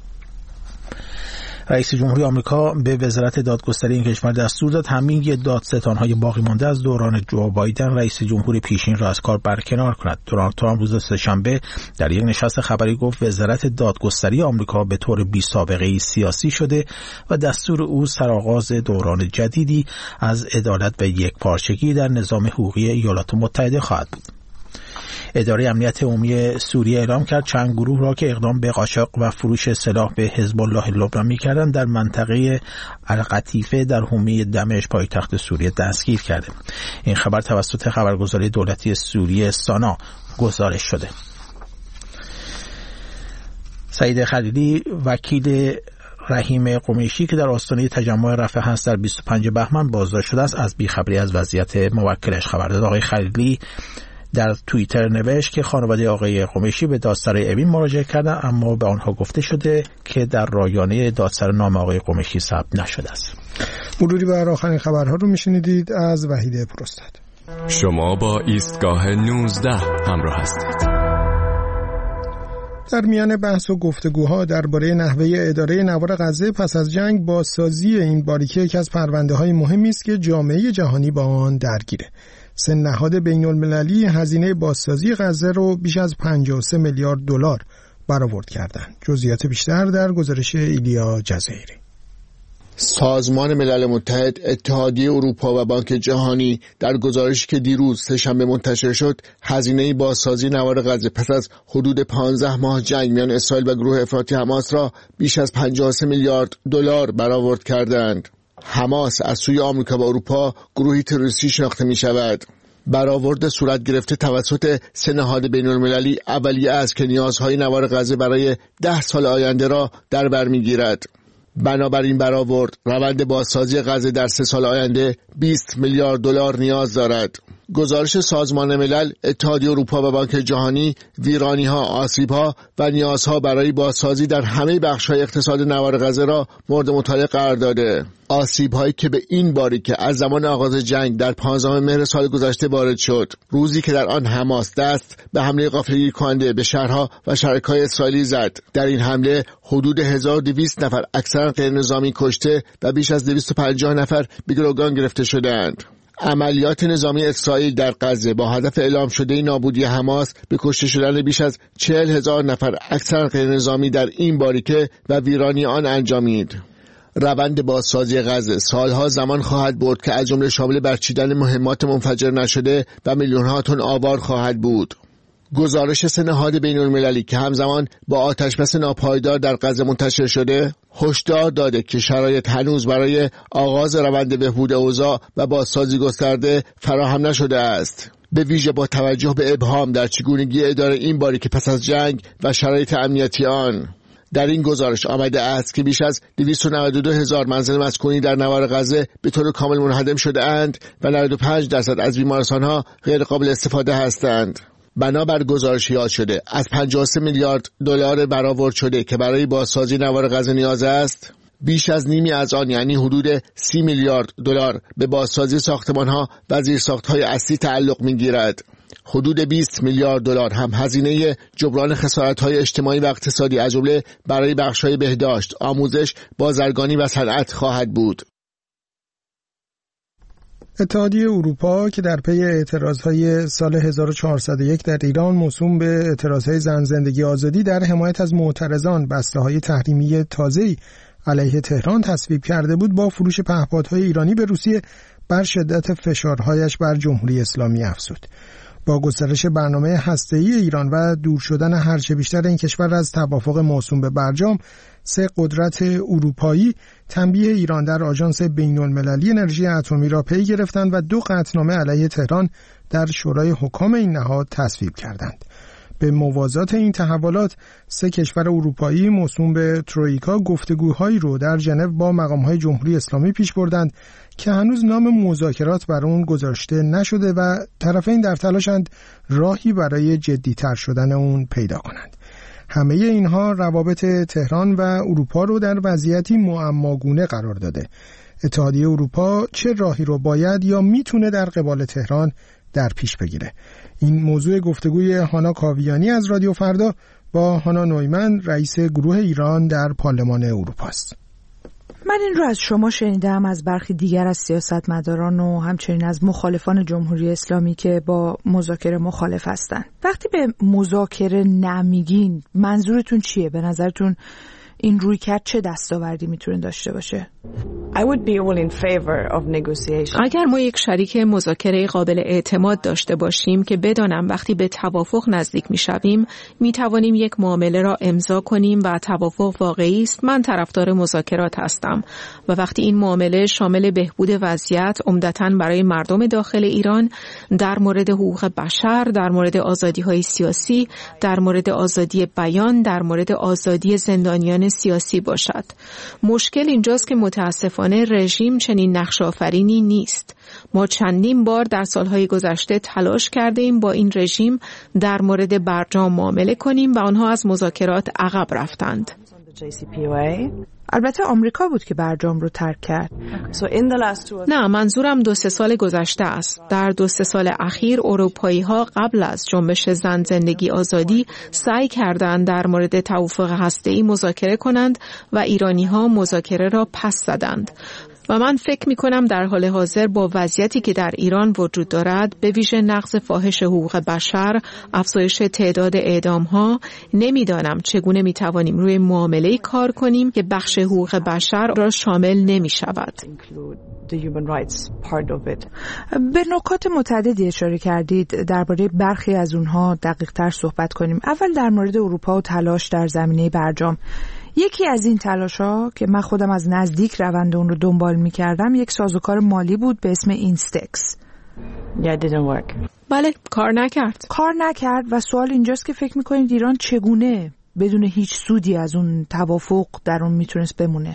رئیس جمهوری آمریکا به وزارت دادگستری این کشور دستور داد همه دادستان‌های باقی مانده از دوران جو بایدن رئیس جمهور پیشین را از کار برکنار کند. دونالد ترامپ روز سه‌شنبه در یک نشست خبری گفت وزارت دادگستری آمریکا به طور بی‌سابقه‌ای سیاسی شده و دستور او سرآغاز دوران جدیدی از عدالت و یکپارچگی در نظام حقوقی ایالات متحده خواهد بود. اداره امنیت عمومی سوریه اعلام کرد چند گروه را که اقدام به قاچاق و فروش سلاح به حزب الله لبنان می‌کردند در منطقه القطیفه در حومه دمشق پایتخت سوریه دستگیر کرده. این خبر توسط خبرگزاری دولتی سوریه سانا گزارش شده. سعید خلیلی وکیل رحیم قمیشی که در آستانه تجمع رفح هست در 25 بهمن بازداشت شده است از بیخبری از وضعیت موکلش خبر داد. آقای خلیلی در توییتر نوشت که خانواده آقای قمیشی به دادسرای اوین مراجعه کردند اما به آنها گفته شده که در رایانه دادسر نام آقای قمیشی ثبت نشده است. مروری بر آخرین خبرها رو میشنیدید از وحید پوراستاد. شما با ایستگاه 19 همراه هستید. در میان بحث و گفتگوها درباره نحوه اداره نوار غزه پس از جنگ، بازسازی این باریکه یکی از پرونده‌های مهمی است که جامعه جهانی با آن درگیره. سه نهاد بین‌المللی هزینه بازسازی غزه رو بیش از 53 میلیارد دلار برآورد کردند. جزئیات بیشتر در گزارش ایلیا جزایری. سازمان ملل متحد، اتحادیه اروپا و بانک جهانی در گزارشی که دیروز سه‌شنبه منتشر شد، هزینه بازسازی نوار غزه پس از حدود 15 ماه جنگ میان اسرائیل و گروه افراطی حماس را بیش از 53 میلیارد دلار برآورد کردند. حماس از سوی آمریکا و اروپا گروهی تروریستی شناخته می شود. برآورد صورت گرفته توسط سه نهاد بین‌المللی اولیه است که نیازهای نوار غزه برای 10 سال آینده را در بر می‌گیرد. بنابراین برآورد روند بازسازی غزه در 3 سال آینده 20 میلیارد دلار نیاز دارد. گزارش سازمان ملل، اتحادیه اروپا و بانک جهانی ویرانی‌ها، آسیب‌ها و نیازها برای بازسازی در همه بخش‌های اقتصاد نوار غزه را مورد مطالعه قرار داده. آسیب‌هایی که به این باریکه از زمان آغاز جنگ در 15 مهر سال گذشته وارد شد، روزی که در آن حماس دست به حمله غافلگیر کننده به شهرها و شرکای اسرائیلی زد. در این حمله حدود 1200 نفر اکثرا غیرنظامی کشته و بیش از 250 نفر به گروگان گرفته شدند. عملیات نظامی اسرائیل در غزه با هدف اعلام شده نابودی حماس به کشته شدن بیش از 40,000 نفر اکثر غیر نظامی در این باریکه و ویرانی آن انجامید. روند بازسازی غزه سالها زمان خواهد برد که از جمله شامل برچیدن مهمات منفجر نشده و میلیون‌ها تن آوار خواهد بود. گزارش سه نهاد بین‌المللی که همزمان با آتشبس ناپایدار در غزه منتشر شده، هشدار داده که شرایط هنوز برای آغاز روند بهبود اوضاع و بازسازی گسترده فراهم نشده است. به ویژه با توجه به ابهام در چگونگی اداره این باریکه پس از جنگ و شرایط امنیتی آن. در این گزارش آمده است که بیش از 292,000 منزل مسکونی در نوار غزه به طور کامل منهدم شده اند و 95% از بیمارستان‌ها غیر قابل استفاده هستند. بنابر گزارش یاد شده از 53 میلیارد دلار برآورد شده که برای بازسازی نوار غزه نیاز است، بیش از نیمی از آن یعنی حدود 30 میلیارد دلار به بازسازی ساختمان‌ها و زیرساخت‌های اصلی تعلق می‌گیرد. حدود 20 میلیارد دلار هم هزینه جبران خسارت‌های اجتماعی و اقتصادی از جمله برای بخش‌های بهداشت، آموزش، بازرگانی و صنعت خواهد بود. اتحادیه اروپا که در پی اعتراضهای سال 1401 در ایران موسوم به اعتراضهای زن، زندگی، آزادی در حمایت از معترضان بسته‌های تحریمی تازه‌ای علیه تهران تصویب کرده بود، با فروش پهپادهای ایرانی به روسیه بر شدت فشارهایش بر جمهوری اسلامی افزود. با گسترش برنامه هسته‌ای ایران و دور شدن هرچه بیشتر این کشور از توافق موسوم به برجام، سه قدرت اروپایی تنبیه ایران در آژانس بین‌المللی انرژی اتمی را پی گرفتند و 2 قطعنامه علیه تهران در شورای حکام این نهاد تصویب کردند. به موازات این تحولات، 3 کشور اروپایی موسوم به ترویکا گفتگوهایی رو در ژنو با مقام‌های جمهوری اسلامی پیش بردند که هنوز نام مذاکرات بر اون گذاشته نشده و طرفین در تلاشند راهی برای جدی‌تر شدن اون پیدا کنند. همه اینها روابط تهران و اروپا رو در وضعیتی معماگونه قرار داده. اتحادیه اروپا چه راهی رو باید یا میتونه در قبال تهران در پیش بگیره؟ این موضوع گفتگوی هانا کاویانی از رادیو فردا با هانا نویمن، رئیس گروه ایران در پارلمان اروپا است. من این رو از شما شنیدم، از برخی دیگر از سیاستمداران و همچنین از مخالفان جمهوری اسلامی که با مذاکره مخالف هستند. وقتی به مذاکره نمیگین منظورتون چیه؟ به نظرتون این رویکرد چه دستاوردی میتونه داشته باشه؟ اگر ما یک شریک مذاکره قابل اعتماد داشته باشیم که بدانم وقتی به توافق نزدیک میشویم میتوانیم یک معامله را امضا کنیم و توافق واقعی است، من طرفدار مذاکرات هستم. و وقتی این معامله شامل بهبود وضعیت عمدتاً برای مردم داخل ایران در مورد حقوق بشر، در مورد آزادی‌های سیاسی، در مورد آزادی بیان، در مورد آزادی زندانیان سیاسی باشد. مشکل اینجاست که متاسفانه رژیم چنین نقش آفرینی نیست. ما چندین بار در سالهای گذشته تلاش کرده ایم با این رژیم در مورد برجام معامله کنیم و آنها از مذاکرات عقب رفتند. البته آمریکا بود که برجام رو ترک کرد. نه، منظورم 2-3 سال گذشته است. در 2-3 سال اخیر اروپایی ها قبل از جنبش زن، زندگی، آزادی سعی کردند در مورد توافق هسته‌ای مذاکره کنند و ایرانی ها مذاکره را پس زدند. و من فکر می کنم در حال حاضر با وضعیتی که در ایران وجود دارد، به ویژه نقض فاحش حقوق بشر، افزایش تعداد اعدام‌ها، نمیدانم چگونه می توانیم روی معامله‌ای کار کنیم که بخش حقوق بشر را شامل نمی شود. به نکات متعددی اشاره کردید، درباره برخی از اونها دقیق‌تر صحبت کنیم. اول در مورد اروپا و تلاش در زمینه برجام. یکی از این تلاش‌ها که من خودم از نزدیک روند اون رو دنبال می‌کردم، یک سازوکار مالی بود به اسم اینستکس. بله، کار نکرد و سوال اینجاست که فکر می‌کنید ایران چگونه بدون هیچ سودی از اون توافق در اون میتونست بمونه؟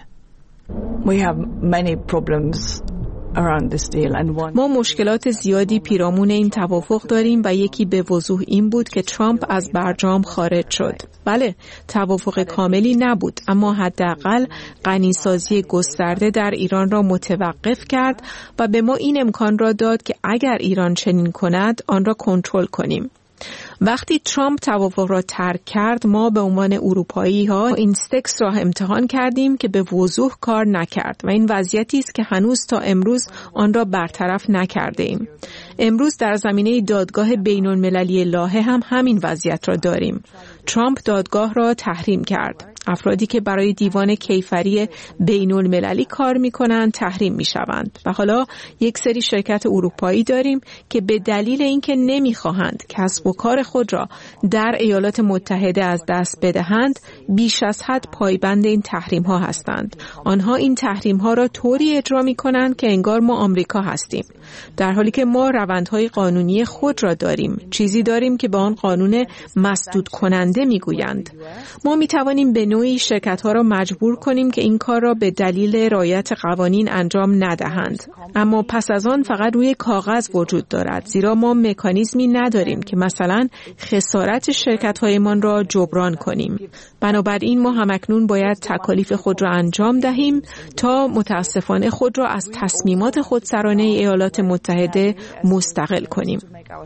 ما مشکلات زیادی پیرامون این توافق داریم و یکی به وضوح این بود که ترامپ از برجام خارج شد. بله، توافق کاملی نبود، اما حداقل غنیسازی گسترده در ایران را متوقف کرد و به ما این امکان را داد که اگر ایران چنین کند آن را کنترل کنیم. وقتی ترامپ توافق را ترک کرد، ما به عنوان اروپایی ها این استکس را امتحان کردیم که به وضوح کار نکرد و این وضعیتی است که هنوز تا امروز آن را برطرف نکرده ایم. امروز در زمینه دادگاه بین‌المللی لاهه هم همین وضعیت را داریم. ترامپ دادگاه را تحریم کرد. افرادی که برای دیوان کیفری بین‌المللی کار می‌کنند تحریم می‌شوند و حالا یک سری شرکت اروپایی داریم که به دلیل اینکه نمی‌خواهند کسب و کار خود را در ایالات متحده از دست بدهند بیش از حد پایبند این تحریم‌ها هستند. آنها این تحریم‌ها را طوری اجرا می‌کنند که انگار ما آمریکا هستیم، در حالی که ما روندهای قانونی خود را داریم. چیزی داریم که به آن قانون مسدود کننده می‌گویند. ما می‌توانیم به نوعی شرکت‌ها را مجبور کنیم که این کار را به دلیل رعایت قوانین انجام ندهند. اما پس از آن فقط روی کاغذ وجود دارد، زیرا ما مکانیزمی نداریم که مثلا خسارت شرکت‌هایمان را جبران کنیم. بنابراین ما همکنون باید تکالیف خود را انجام دهیم تا متاسفانه خود را از تصمیمات خودسرانه ایالات متحده مستقل کنیم.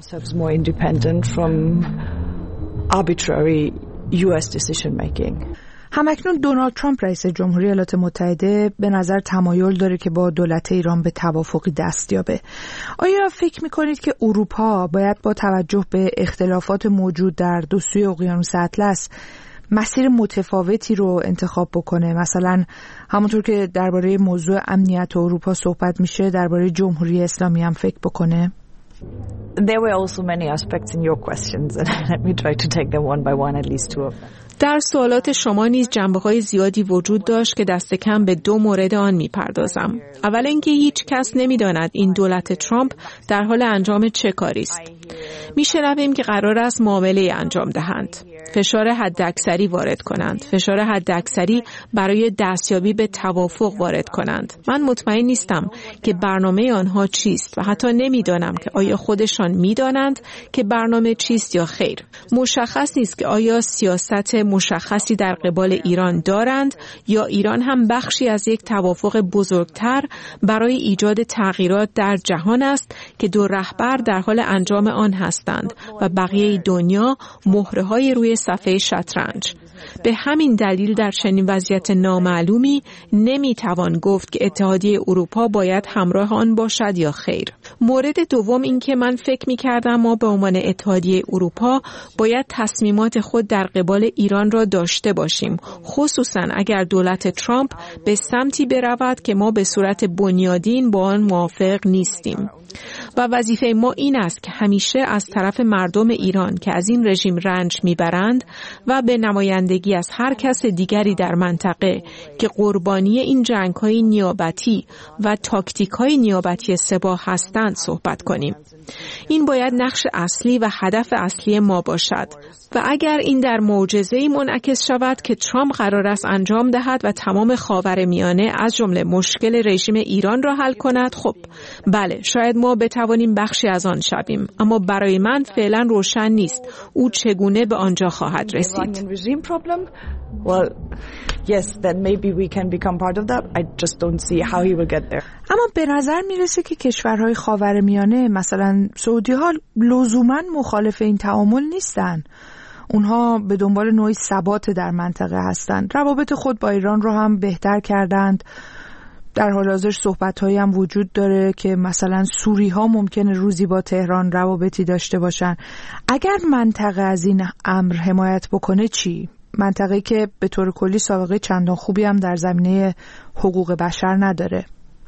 همکنون دونالد ترامپ رئیس جمهوری ایالات متحده به نظر تمایل داره که با دولت ایران به توافقی دست یابه. آیا فکر میکنید که اروپا باید با توجه به اختلافات موجود در دو سوی اقیانوس اطلس مسیر متفاوتی رو انتخاب بکنه؟ مثلا همونطور که درباره موضوع امنیت اروپا صحبت میشه درباره جمهوری اسلامی هم فکر بکنه؟ There were also many aspects in your questions and let me try to take them one by one, at least two of them. در سوالات شما نیز جنبه‌های زیادی وجود داشت که دست کم به دو مورد آن می‌پردازم. اول اینکه هیچ کس نمی‌داند این دولت ترامپ در حال انجام چه کاری است. می‌شنویم که قرار است معامله انجام دهند، فشار حداکثری وارد کنند، فشار حداکثری برای دستیابی به توافق وارد کنند. من مطمئن نیستم که برنامه آنها چیست و حتی نمی‌دانم که آیا خودشان می‌دانند که برنامه چیست یا خیر. مشخص نیست که آیا سیاست مشخصی در قبال ایران دارند یا ایران هم بخشی از یک توافق بزرگتر برای ایجاد تغییرات در جهان است که دو رهبر در حال انجام آن هستند و بقیه دنیا مهره‌های روی صفحه شطرنج. به همین دلیل در چنین وضعیت نامعلومی نمیتوان گفت که اتحادیه اروپا باید همراه آن باشد یا خیر. مورد دوم این که من فکر می‌کردم ما به عنوان اتحادیه اروپا باید تصمیمات خود در قبال ایران را داشته باشیم، خصوصا اگر دولت ترامپ به سمتی برود که ما به صورت بنیادین با آن موافق نیستیم. و وظیفه ما این است که همیشه از طرف مردم ایران که از این رژیم رنج میبرند و به نمایندگی از هر کس دیگری در منطقه که قربانی این جنگ‌های نیابتی و تاکتیک‌های نیابتی سپاه هستند صحبت کنیم. این باید نقش اصلی و هدف اصلی ما باشد و اگر این در معجزه‌ای منعکس شود که ترامپ قرار است انجام دهد و تمام خاورمیانه از جمله مشکل رژیم ایران را حل کند، خب بله، شاید ما بتوانیم بخشی از آن شویم، اما برای من فعلا روشن نیست او چگونه به آنجا خواهد رسید. اما به نظر میرسه که کشورهای خاورمیانه مثلا سعودی ها لزوما مخالف این تعامل نیستن. اونها به دنبال نوعی ثبات در منطقه هستند. روابط خود با ایران رو هم بهتر کردند. در حال حاضر صحبت‌هایی هم وجود داره که مثلا سوری‌ها ممکنه روزی با تهران روابطی داشته باشن. اگر منطقه از این امر حمایت بکنه چی؟ منطقه‌ای که به طور کلی سابقه چندان خوبی هم در زمینه حقوق بشر نداره.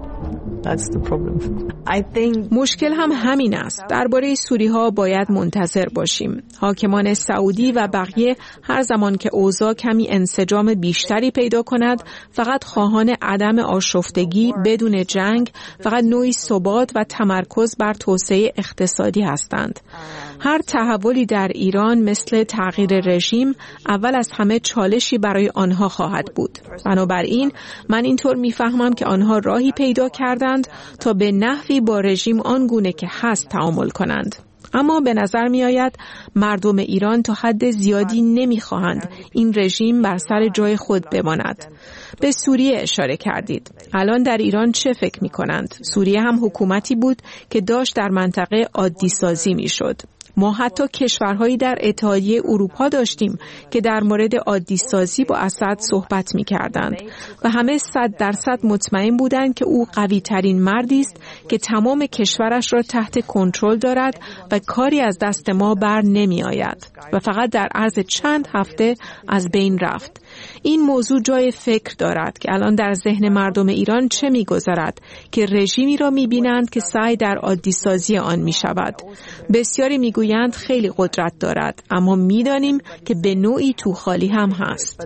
مشکل هم همین است. درباره سوری‌ها باید منتظر باشیم. حاکمان سعودی و بقیه هر زمان که اوضاع کمی انسجام بیشتری پیدا کند، فقط خواهان عدم آشفتگی بدون جنگ، فقط نوعی ثبات و تمرکز بر توسعه اقتصادی هستند. هر تحولی در ایران مثل تغییر رژیم اول از همه چالشی برای آنها خواهد بود. بنابراین من اینطور میفهمم که آنها راهی پیدا کردند تا به نحوی با رژیم آنگونه که هست تعامل کنند. اما به نظر می آید مردم ایران تا حد زیادی نمی خواهند این رژیم بر سر جای خود بماند. به سوریه اشاره کردید. الان در ایران چه فکر می کنند؟ سوریه هم حکومتی بود که داشت در منطقه عادی سازی می شد. ما حتی کشورهایی در اتحادیه اروپا داشتیم که در مورد عادی سازی با اسد صحبت می‌کردند و همه 100% مطمئن بودند که او قوی ترین مردی است که تمام کشورش را تحت کنترل دارد و کاری از دست ما بر نمی آید و فقط در عرض چند هفته از بین رفت. این موضوع جای فکر دارد که الان در ذهن مردم ایران چه می‌گذرد که رژیمی را می‌بینند که سعی در عادی سازی آن می‌شود. بسیاری می‌گویند خیلی قدرت دارد، اما می‌دانیم که به نوعی توخالی هم هست.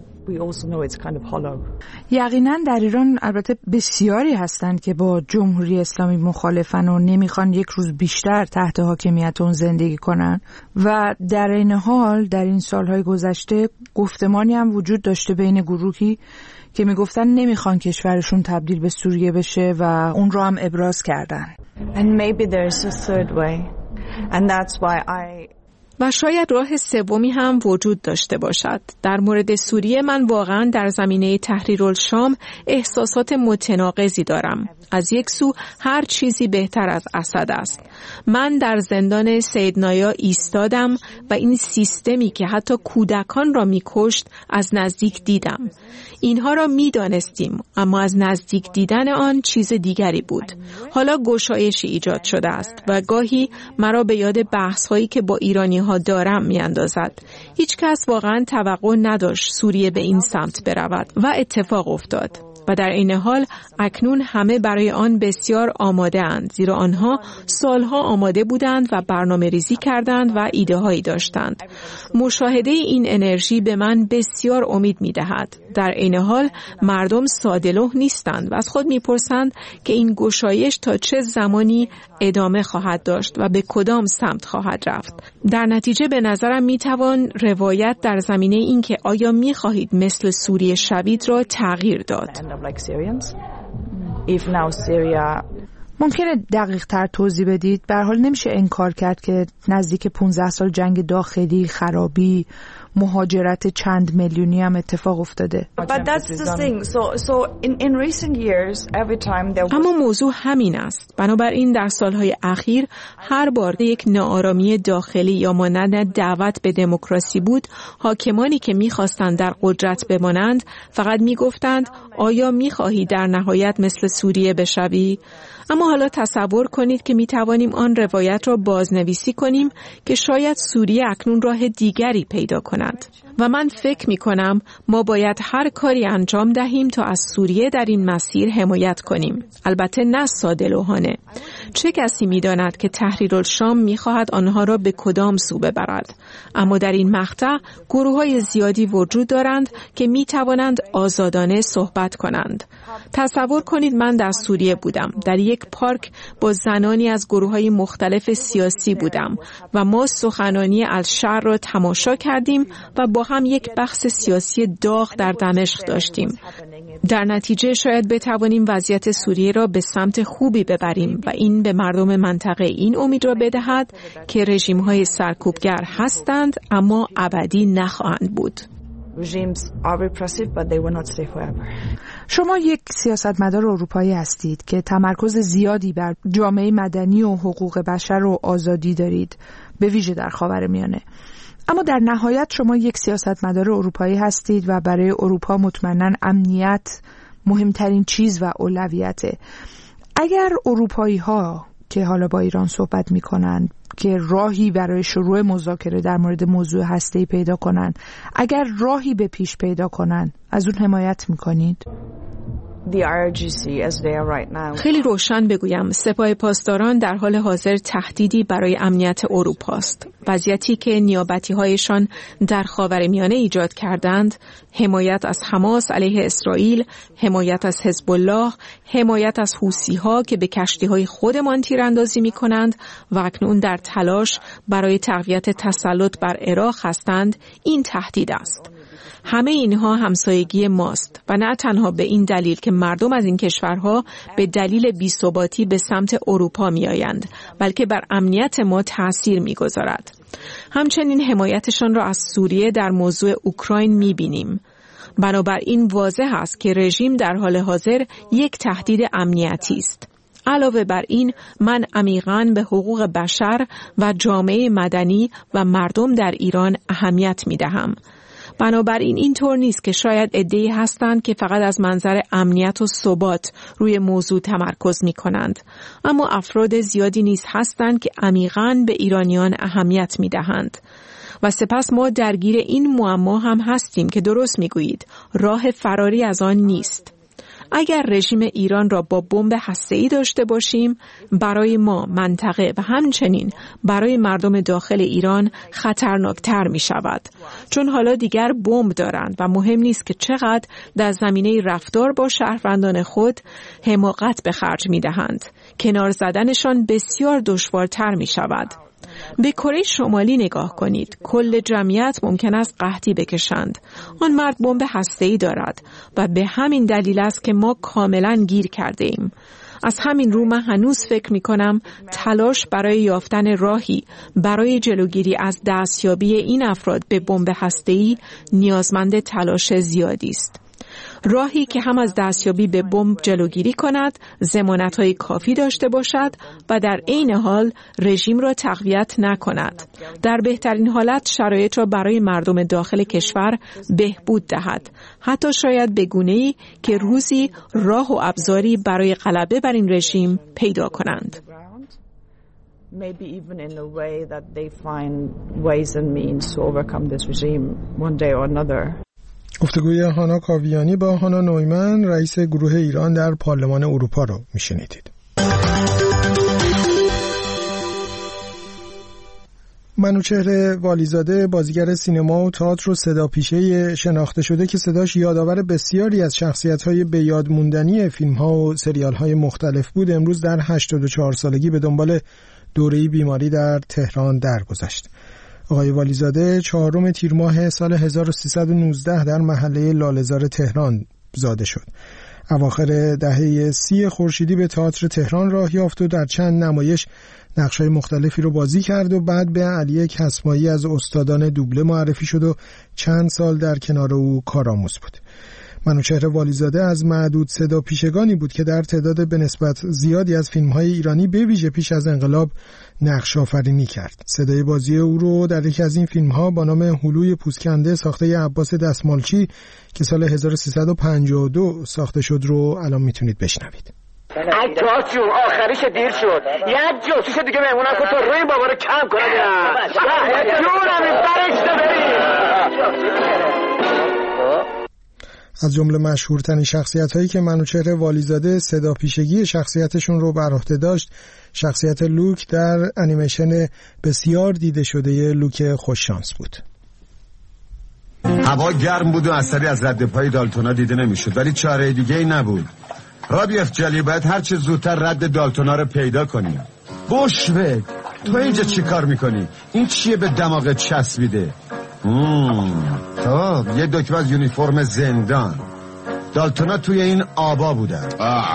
یقینا در ایران البته بسیاری هستند که با جمهوری اسلامی مخالفن و نمیخوان یک روز بیشتر تحت حاکمیت اون زندگی کنن و در این حال در این سالهای گذشته گفتمانی هم وجود داشته بین گروهی که میگفتن نمیخوان کشورشون تبدیل به سوریه بشه و اون رو هم ابراز کردن. و شاید راه سومی هم وجود داشته باشد. در مورد سوریه من واقعا در زمینه تحریرالشام احساسات متناقضی دارم. از یک سو هر چیزی بهتر از اسد است. من در زندان سیدنایا ایستادم و این سیستمی که حتی کودکان را می‌کشت از نزدیک دیدم. اینها را می‌دانستیم، اما از نزدیک دیدن آن چیز دیگری بود. حالا گشایشی ایجاد شده است و گاهی مرا به یاد بحث‌هایی که با ایرانی‌ها دارم می‌اندازد. هیچ کس واقعاً توقع نداشت سوریه به این سمت برود و اتفاق افتاد. و در این حال اکنون همه برای آن بسیار آماده اند، زیرا آنها سالها آماده بودند و برنامه ریزی کردند و ایده هایی داشتند. مشاهده این انرژی به من بسیار امید می دهد. در این حال مردم ساده‌لوح نیستند و از خود می پرسند که این گشایش تا چه زمانی ادامه خواهد داشت و به کدام سمت خواهد رفت. در نتیجه به نظرم می توان روایت در زمینه این که آیا می خواهید مثل سوریه شوید را تغییر داد. ممکنه دقیق تر توضیح بدید؟ به هر حال نمیشه انکار کرد که نزدیک 15 سال جنگ داخلی، خرابی، مهاجرت چند میلیونی هم اتفاق افتاده. اما موضوع همین است. بنابراین در سالهای اخیر هر بار یک ناآرامی داخلی یا مانند دعوت به دموکراسی بود، حاکمانی که می‌خواستند در قدرت بمانند فقط می‌گفتند آیا می‌خواهی در نهایت مثل سوریه بشوی؟ اما حالا تصور کنید که می‌توانیم آن روایت را بازنویسی کنیم که شاید سوریه اکنون راه دیگری پیدا کند. و من فکر می‌کنم ما باید هر کاری انجام دهیم تا از سوریه در این مسیر حمایت کنیم. البته نه ساده‌لوحانه. چه کسی می‌داند که تحریرالشام می‌خواهد آنها را به کدام سو ببرد؟ اما در این مقطع گروه‌های زیادی وجود دارند که می‌توانند آزادانه صحبت کنند. تصور کنید من در سوریه بودم. در یک پارک با زنانی از گروه‌های مختلف سیاسی بودم و ما سخنرانی الشعر را تماشا کردیم و با هم یک بحث سیاسی داغ در دمشق داشتیم. در نتیجه شاید بتوانیم وضعیت سوریه را به سمت خوبی ببریم و این به مردم منطقه این امید را بدهد که رژیم‌های سرکوبگر هستند اما ابدی نخواهند بود. شما یک سیاستمدار اروپایی هستید که تمرکز زیادی بر جامعه مدنی و حقوق بشر و آزادی دارید، به ویژه در خاورمیانه. اما در نهایت شما یک سیاستمدار اروپایی هستید و برای اروپا مطمئناً امنیت مهمترین چیز و اولویته. اگر اروپایی‌ها که حالا با ایران صحبت می‌کنند که راهی برای شروع مذاکره در مورد موضوع هسته‌ای پیدا کنند، اگر راهی به پیش پیدا کنند، از اون حمایت می‌کنید؟ خیلی روشن بگویم سپاه پاسداران در حال حاضر تهدیدی برای امنیت اروپا است. وضعیتی که نیابتی‌هایشان در خاورمیانه ایجاد کردند، حمایت از حماس علیه اسرائیل، حمایت از حزب الله، حمایت از حوثی‌ها که به کشتی‌های خودمان تیراندازی می‌کنند و اکنون در تلاش برای تقویت تسلط بر عراق هستند، این تهدید است. همه اینها همسایگی ماست و نه تنها به این دلیل که مردم از این کشورها به دلیل بی‌ثباتی به سمت اروپا می‌آیند، بلکه بر امنیت ما تأثیر می‌گذارد. همچنین حمایتشان را از سوریه در موضوع اوکراین می‌بینیم. بنابراین واضح است که رژیم در حال حاضر یک تهدید امنیتی است. علاوه بر این من عمیقاً به حقوق بشر و جامعه مدنی و مردم در ایران اهمیت می‌دهم. بنابراین اینطور نیست که شاید عده‌ای هستند که فقط از منظر امنیت و ثبات روی موضوع تمرکز می‌کنند، اما افراد زیادی نیز هستند که عمیقاً به ایرانیان اهمیت می‌دهند. و سپس ما درگیر این معما هم هستیم که درست می‌گویید، راه فراری از آن نیست. اگر رژیم ایران را با بمب هسته‌ای داشته باشیم، برای ما منطقه و همچنین برای مردم داخل ایران خطرناکتر می شود. چون حالا دیگر بمب دارند و مهم نیست که چقدر در زمینه رفتار با شهروندان خود حماقت به خرج می دهند. کنار زدنشان بسیار دشوارتر می شود. به کره شمالی نگاه کنید. کل جمعیت ممکن است قحطی بکشند. آن مرد بمب هسته‌ای دارد و به همین دلیل است که ما کاملا گیر کرده ایم. از همین رو من هنوز فکر می کنم تلاش برای یافتن راهی برای جلوگیری از دستیابی این افراد به بمب هسته‌ای نیازمند تلاش زیادی است. راهی که هم از دستیابی به بمب جلوگیری کند، ضمانت‌های کافی داشته باشد و در عین حال رژیم را تقویت نکند. در بهترین حالت شرایط را برای مردم داخل کشور بهبود دهد. حتی شاید به گونه‌ای که روزی راه و ابزاری برای غلبه بر این رژیم پیدا کنند. Maybe even in a way that they find ways and means to overcome this regime one day or another. گفتگوی هانا کاویانی با هانا نویمن، رئیس گروه ایران در پارلمان اروپا رو میشنیدید. منوچهر والیزاده، بازیگر سینما و تئاتر و صداپیشه شناخته شده که صداش یادآور بسیاری از شخصیت‌های به یاد موندنی فیلم‌ها و سریال‌های مختلف بود، امروز در 84 سالگی به دنبال دوره‌ای بیماری در تهران درگذشت. آقای والیزاده 4 تیر ماه سال 1319 در محله لاله‌زار تهران زاده شد. اواخر دهه 30 خورشیدی به تئاتر تهران راه یافت و در چند نمایش نقش‌های مختلفی رو بازی کرد و بعد به علی کسمایی از استادان دوبله معرفی شد و چند سال در کنار او کارآموز بود. منوچهر والیزاده از معدود صداپیشگانی بود که در تعداد به نسبت زیادی از فیلم‌های ایرانی به ویژه پیش از انقلاب نقش آفرینی کرد. صدای بازی او رو در یکی از این فیلم‌ها با نام هلوی پوستکنده ساخته عباس دستمالچی که سال 1352 ساخته شد رو الان میتونید بشنوید. عطاس جون آخریش دیر شد. یک جاسوس دیگه مهمونم کن تا روی بابا رو کم کنه بینم. جونم برشته بریم. از جمله مشهورترین شخصیت‌هایی که منوچهر والیزاده صداپیشگی شخصیتشون رو بر عهده داشت، شخصیت لوک در انیمیشن بسیار دیده شده لوک خوششانس بود. هوا گرم بود و اثری از رد پای دالتونا دیده نمی‌شد، ولی چاره دیگه‌ای نبود. رابیف جلی باید هر چه زودتر رد دالتونا رو پیدا کنیم. بوشوه، تو اینجا چی کار میکنی؟ این چیه به دماغت چسبیده؟ خب یه دکمه از یونیفرم زندان. دالتونا توی این آبا بودن.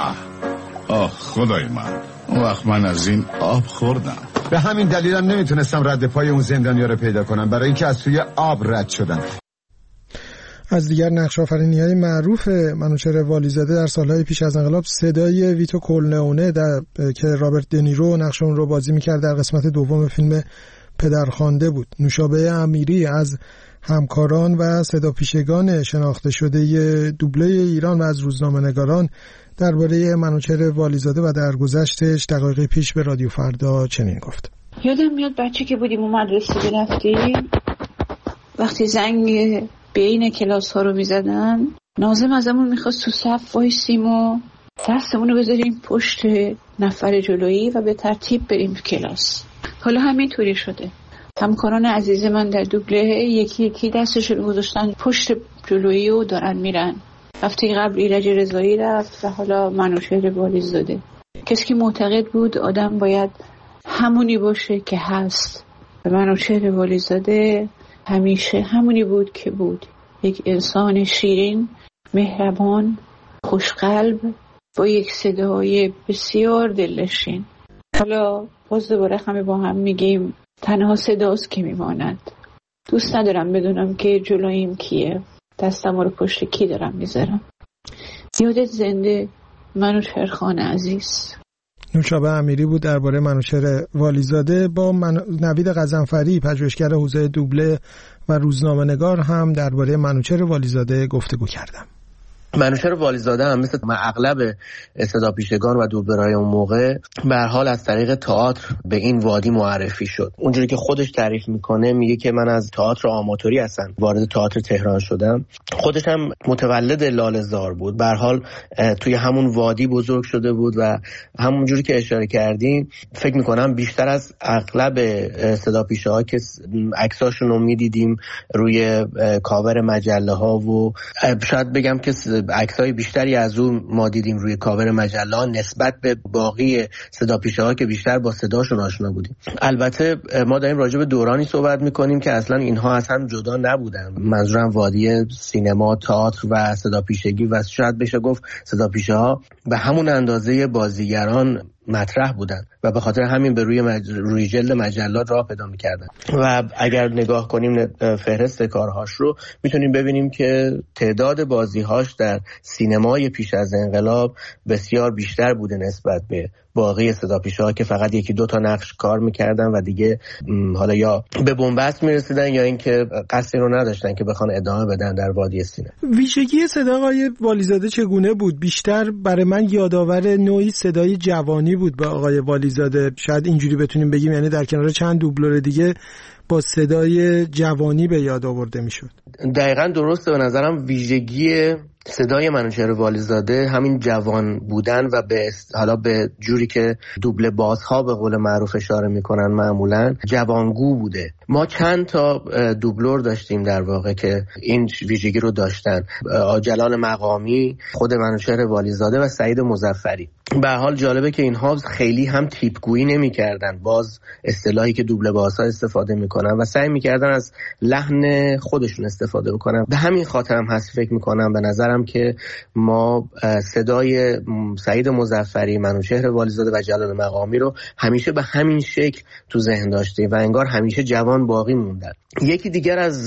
خدای من، اون وقت من از این آب خوردم. به همین دلیلم نمیتونستم رد پای اون زندانیا رو پیدا کنم، برای اینکه از توی آب رد شدن. از دیگر نقش آفرینی‌های معروف منوچهر والیزاده در سالهای پیش از انقلاب صدای ویتو کورلئونه که رابرت دنیرو نقش اون رو بازی می‌کرد در قسمت دوم فیلم پدرخوانده بود. نوشابه امیری از همکاران و صداپیشگان شناخته شده دوبله ایران و از روزنامه‌نگاران درباره منوچهر والیزاده و درگذشتش دقایقی پیش به رادیو فردا چنین گفت. یادم میاد بچه که بودیم و مدرسه رفتیم، وقتی زنگ بین کلاس ها رو میزدن، ناظم ازمون میخواست تو صف وایسیم و دستمون رو بذاریم پشت نفر جلویی و به ترتیب بریم کلاس. حالا همینطوری شده. همکاران عزیز من در دوبله یکی یکی دستشون رو گذاشتن پشت جلویی و دارن میرن. هفته قبل ایرج رضایی رفت و حالا منوچهر والیزاده. کسی که معتقد بود آدم باید همونی باشه که هست. و منوچهر والیزاده همیشه همونی بود که بود. یک انسان شیرین، مهربان، خوشقلب، با یک صدای بسیار دلنشین. حالا باز دوباره همه با هم میگیم تنها صداست که میماند. دوست ندارم بدونم که جلویم کیه، دستم رو پشت کی دارم میذارم. یادت زنده منوچهر خان عزیز. نوشابه امیری بود درباره منوچهر والیزاده. با نوید غضنفری پژوهشگر حوزه دوبله و روزنامه‌نگار هم درباره منوچهر والیزاده گفتگو کردم. منوچهر والیزاده هم مثل اغلب صداپیشگان و دوبلورهای اون موقع به هر حال از طریق تئاتر به این وادی معرفی شد. اونجوری که خودش تعریف میکنه، میگه که من از تئاتر آماتوری هستم وارد تئاتر تهران شدم. خودش هم متولد لاله‌زار بود، به هر حال توی همون وادی بزرگ شده بود و همونجوری که اشاره کردیم فکر میکنم بیشتر از اغلب صداپیشه‌ها که عکساشون رو میدیدیم روی کاور مجله ها و شاید بگم که عکسای بیشتری از اون ما دیدیم روی کاور مجله نسبت به باقی صداپیشه‌ها که بیشتر با صداشون آشنا بودیم. البته ما داریم راجع به دورانی صحبت میکنیم که اصلا اینها از هم جدا نبودن. منظورم وادی سینما، تئاتر و صداپیشگی و شاید بشه گفت صداپیشه‌ها به همون اندازه بازیگران مطرح بودن و به خاطر همین به روی جلد مجلات راه پیدا می‌کردن. و اگر نگاه کنیم فهرست کارهاش رو میتونیم ببینیم که تعداد بازی‌هاش در سینمای پیش از انقلاب بسیار بیشتر بوده نسبت به باقی صداپیشه‌ها که فقط یکی دو تا نقش کار می‌کردن و دیگه حالا یا به بنبست می‌رسیدن یا اینکه قصدی رو نداشتن که بخوان ادامه بدن در وادی سینما. ویژگی صدا آقای والیزاده چگونه بود؟ بیشتر برای من یادآور نوعی صدای جوانی بود به آقای والیزاده، شاید اینجوری بتونیم بگیم، یعنی در کنار چند دوبلور دیگه با صدای جوانی به یاد آورده میشد. دقیقاً درسته. به نظرم ویژگی صدای منوچهر والیزاده همین جوان بودن و حالا به جوری که دوبله بازها به قول معروف اشاره میکنن معمولا جوانگو بوده. ما چند تا دوبلور داشتیم در واقع که این ویژگی رو داشتن، جلال مقامی، خود منوچهر والیزاده و سعید مظفری. به هر حال جالبه که اینها خیلی هم تیپگویی نمی‌کردن، باز اصطلاحی که دوبله بازها استفاده میکنن و سعی میکردن از لحن خودشون استفاده بکنن. به همین خاطر هم هست فکر میکنم به نظرم که ما صدای سعید مظفری، منوچهر والیزاده و جلال مقامی رو همیشه به همین شکل تو ذهن داشتیم و انگار همیشه جوان باقی موندن. یکی دیگر از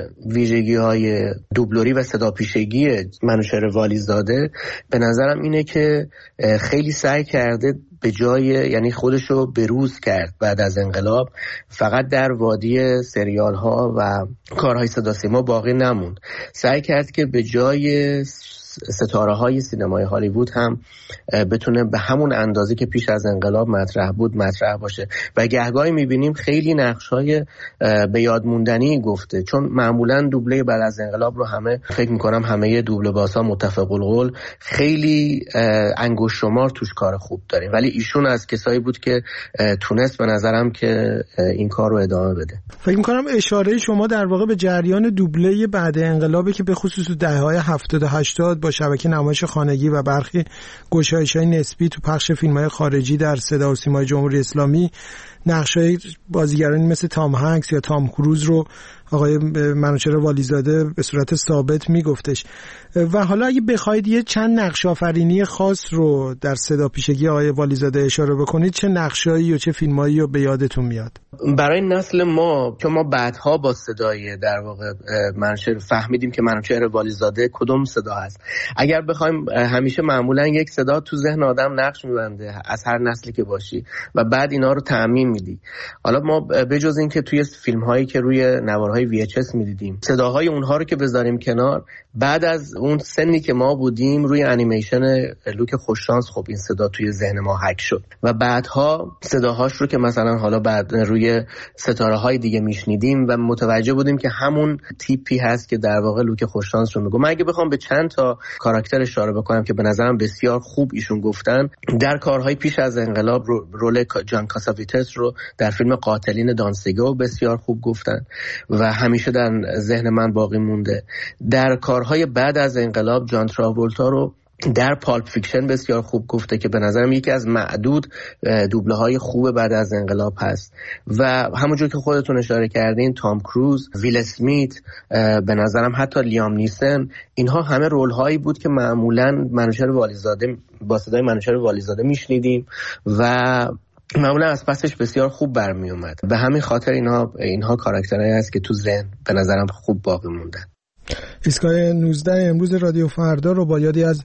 ویژگی‌های دوبلوری و صداپیشگی منوچهر والیزاده به نظرم اینه که خیلی سعی کرده به جای، یعنی خودشو بروز کرد بعد از انقلاب، فقط در وادی سریال ها و کارهای صدا سیما باقی نموند. سعی کرد که به جای ستاره های سینمای هالیوود هم بتونه به همون اندازه که پیش از انقلاب مطرح بود مطرح باشه و گهگاهی میبینیم خیلی نقش های به یاد موندنی گفته، چون معمولا دوبله بعد از انقلاب رو همه فکر میکنم همه دوبله بازها متفق القول خیلی انگشت شمار توش کار خوب داریم، ولی ایشون از کسایی بود که تونست به نظرم که این کار رو ادامه بده. فکر میکنم اشاره شما در واقع به جریان دوبله بعد انقلابه که به خصوص تو دهه‌های 70 و 80 با شبکه نمایش خانگی و برخی گشایش‌های نسبی تو پخش فیلم‌های خارجی در صدا و سیمای جمهوری اسلامی نقش‌های بازیگرانی مثل تام هنگس یا تام کروز رو آقای منوچهر والیزاده به صورت ثابت میگفتش. و حالا اگه بخواید یه چند نقش آفرینی خاص رو در صدا پیشگی آقای والیزاده اشاره بکنید، چه نقشایی و چه فیلمایی رو به یادتون میاد؟ برای نسل ما که ما بعدها با صدای در واقع منوچهر فهمیدیم که منوچهر والیزاده کدوم صدا هست. اگر بخوایم همیشه معمولا یک صدا تو ذهن آدم نقش می‌بنده از هر نسلی که باشی و بعد اینا رو تعمیم میدی. حالا ما بجز این که توی فیلم‌هایی که روی نوارهای VHS می‌دیدیم صداهای اونها رو که بذاریم کنار، بعد از اون سنی که ما بودیم روی انیمیشن لوک خوششانس خب این صدا توی ذهن ما حک شد و بعدها صداهاش رو که مثلا حالا بعد روی ستاره‌های دیگه میشنیدیم و متوجه بودیم که همون تیپی هست که در واقع لوک خوششانس رو میگه. من اگه بخوام به چند تا کاراکتر اشاره بکنم که به نظرم بسیار خوب ایشون گفتن، در کارهای پیش از انقلاب رول جان کاساویتس رو در فیلم قاتلین دانسیگو بسیار خوب گفتن و همیشه در ذهن من باقی مونده. در کارهای بعد از انقلاب جان تراولتا رو در پالپ فیکشن بسیار خوب گفته که به نظرم یکی از معدود دوبله های خوب بعد از انقلاب هست و همونجور که خودتون اشاره کردین تام کروز، ویل اسمیت، به نظرم حتی لیام نیسن، اینها همه رول هایی بود که معمولا منوچهر والیزاده با صدای منوچهر والیزاده میشنیدیم و معمولا از پسش بسیار خوب برمی اومد. به همین خاطر اینها کاراکترهایی هست که تو ذهن به نظرم خوب باقی موندن. ایستگاه 19 امروز رادیو فردا رو با یادی از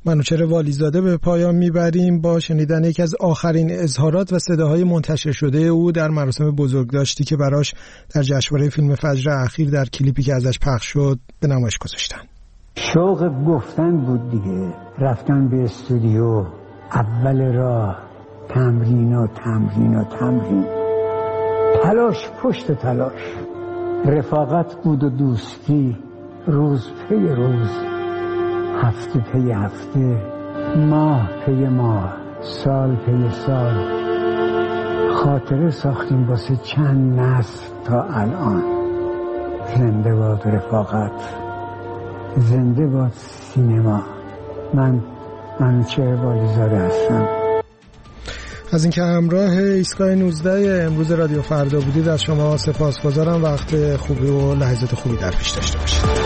منوچهر والیزاده به پایان میبریم با شنیدن یکی از آخرین اظهارات و صداهای منتشر شده او در مراسم بزرگداشتی که براش در جشنواره فیلم فجر اخیر در کلیپی که ازش پخش شد به نمایش گذاشتن. شوق گفتن بود دیگه، رفتن به استودیو، اول راه تمرین و تمرین و تمرین، تلاش پشت تلاش، رفاقت بود و دوستی، روز پی روز، هفته پی هفته، ماه پی ماه، سال پی سال، خاطره ساختیم واسه چند نسل تا الان. زنده باد رفاقت، زنده باد سینما. من منوچهر والیزاده هستم. از اینکه همراه ایستگاه 19 امروز رادیو فردا بودید از شما سپاسگزارم. وقت خوبی و لحظات خوبی در پیش داشته باشید.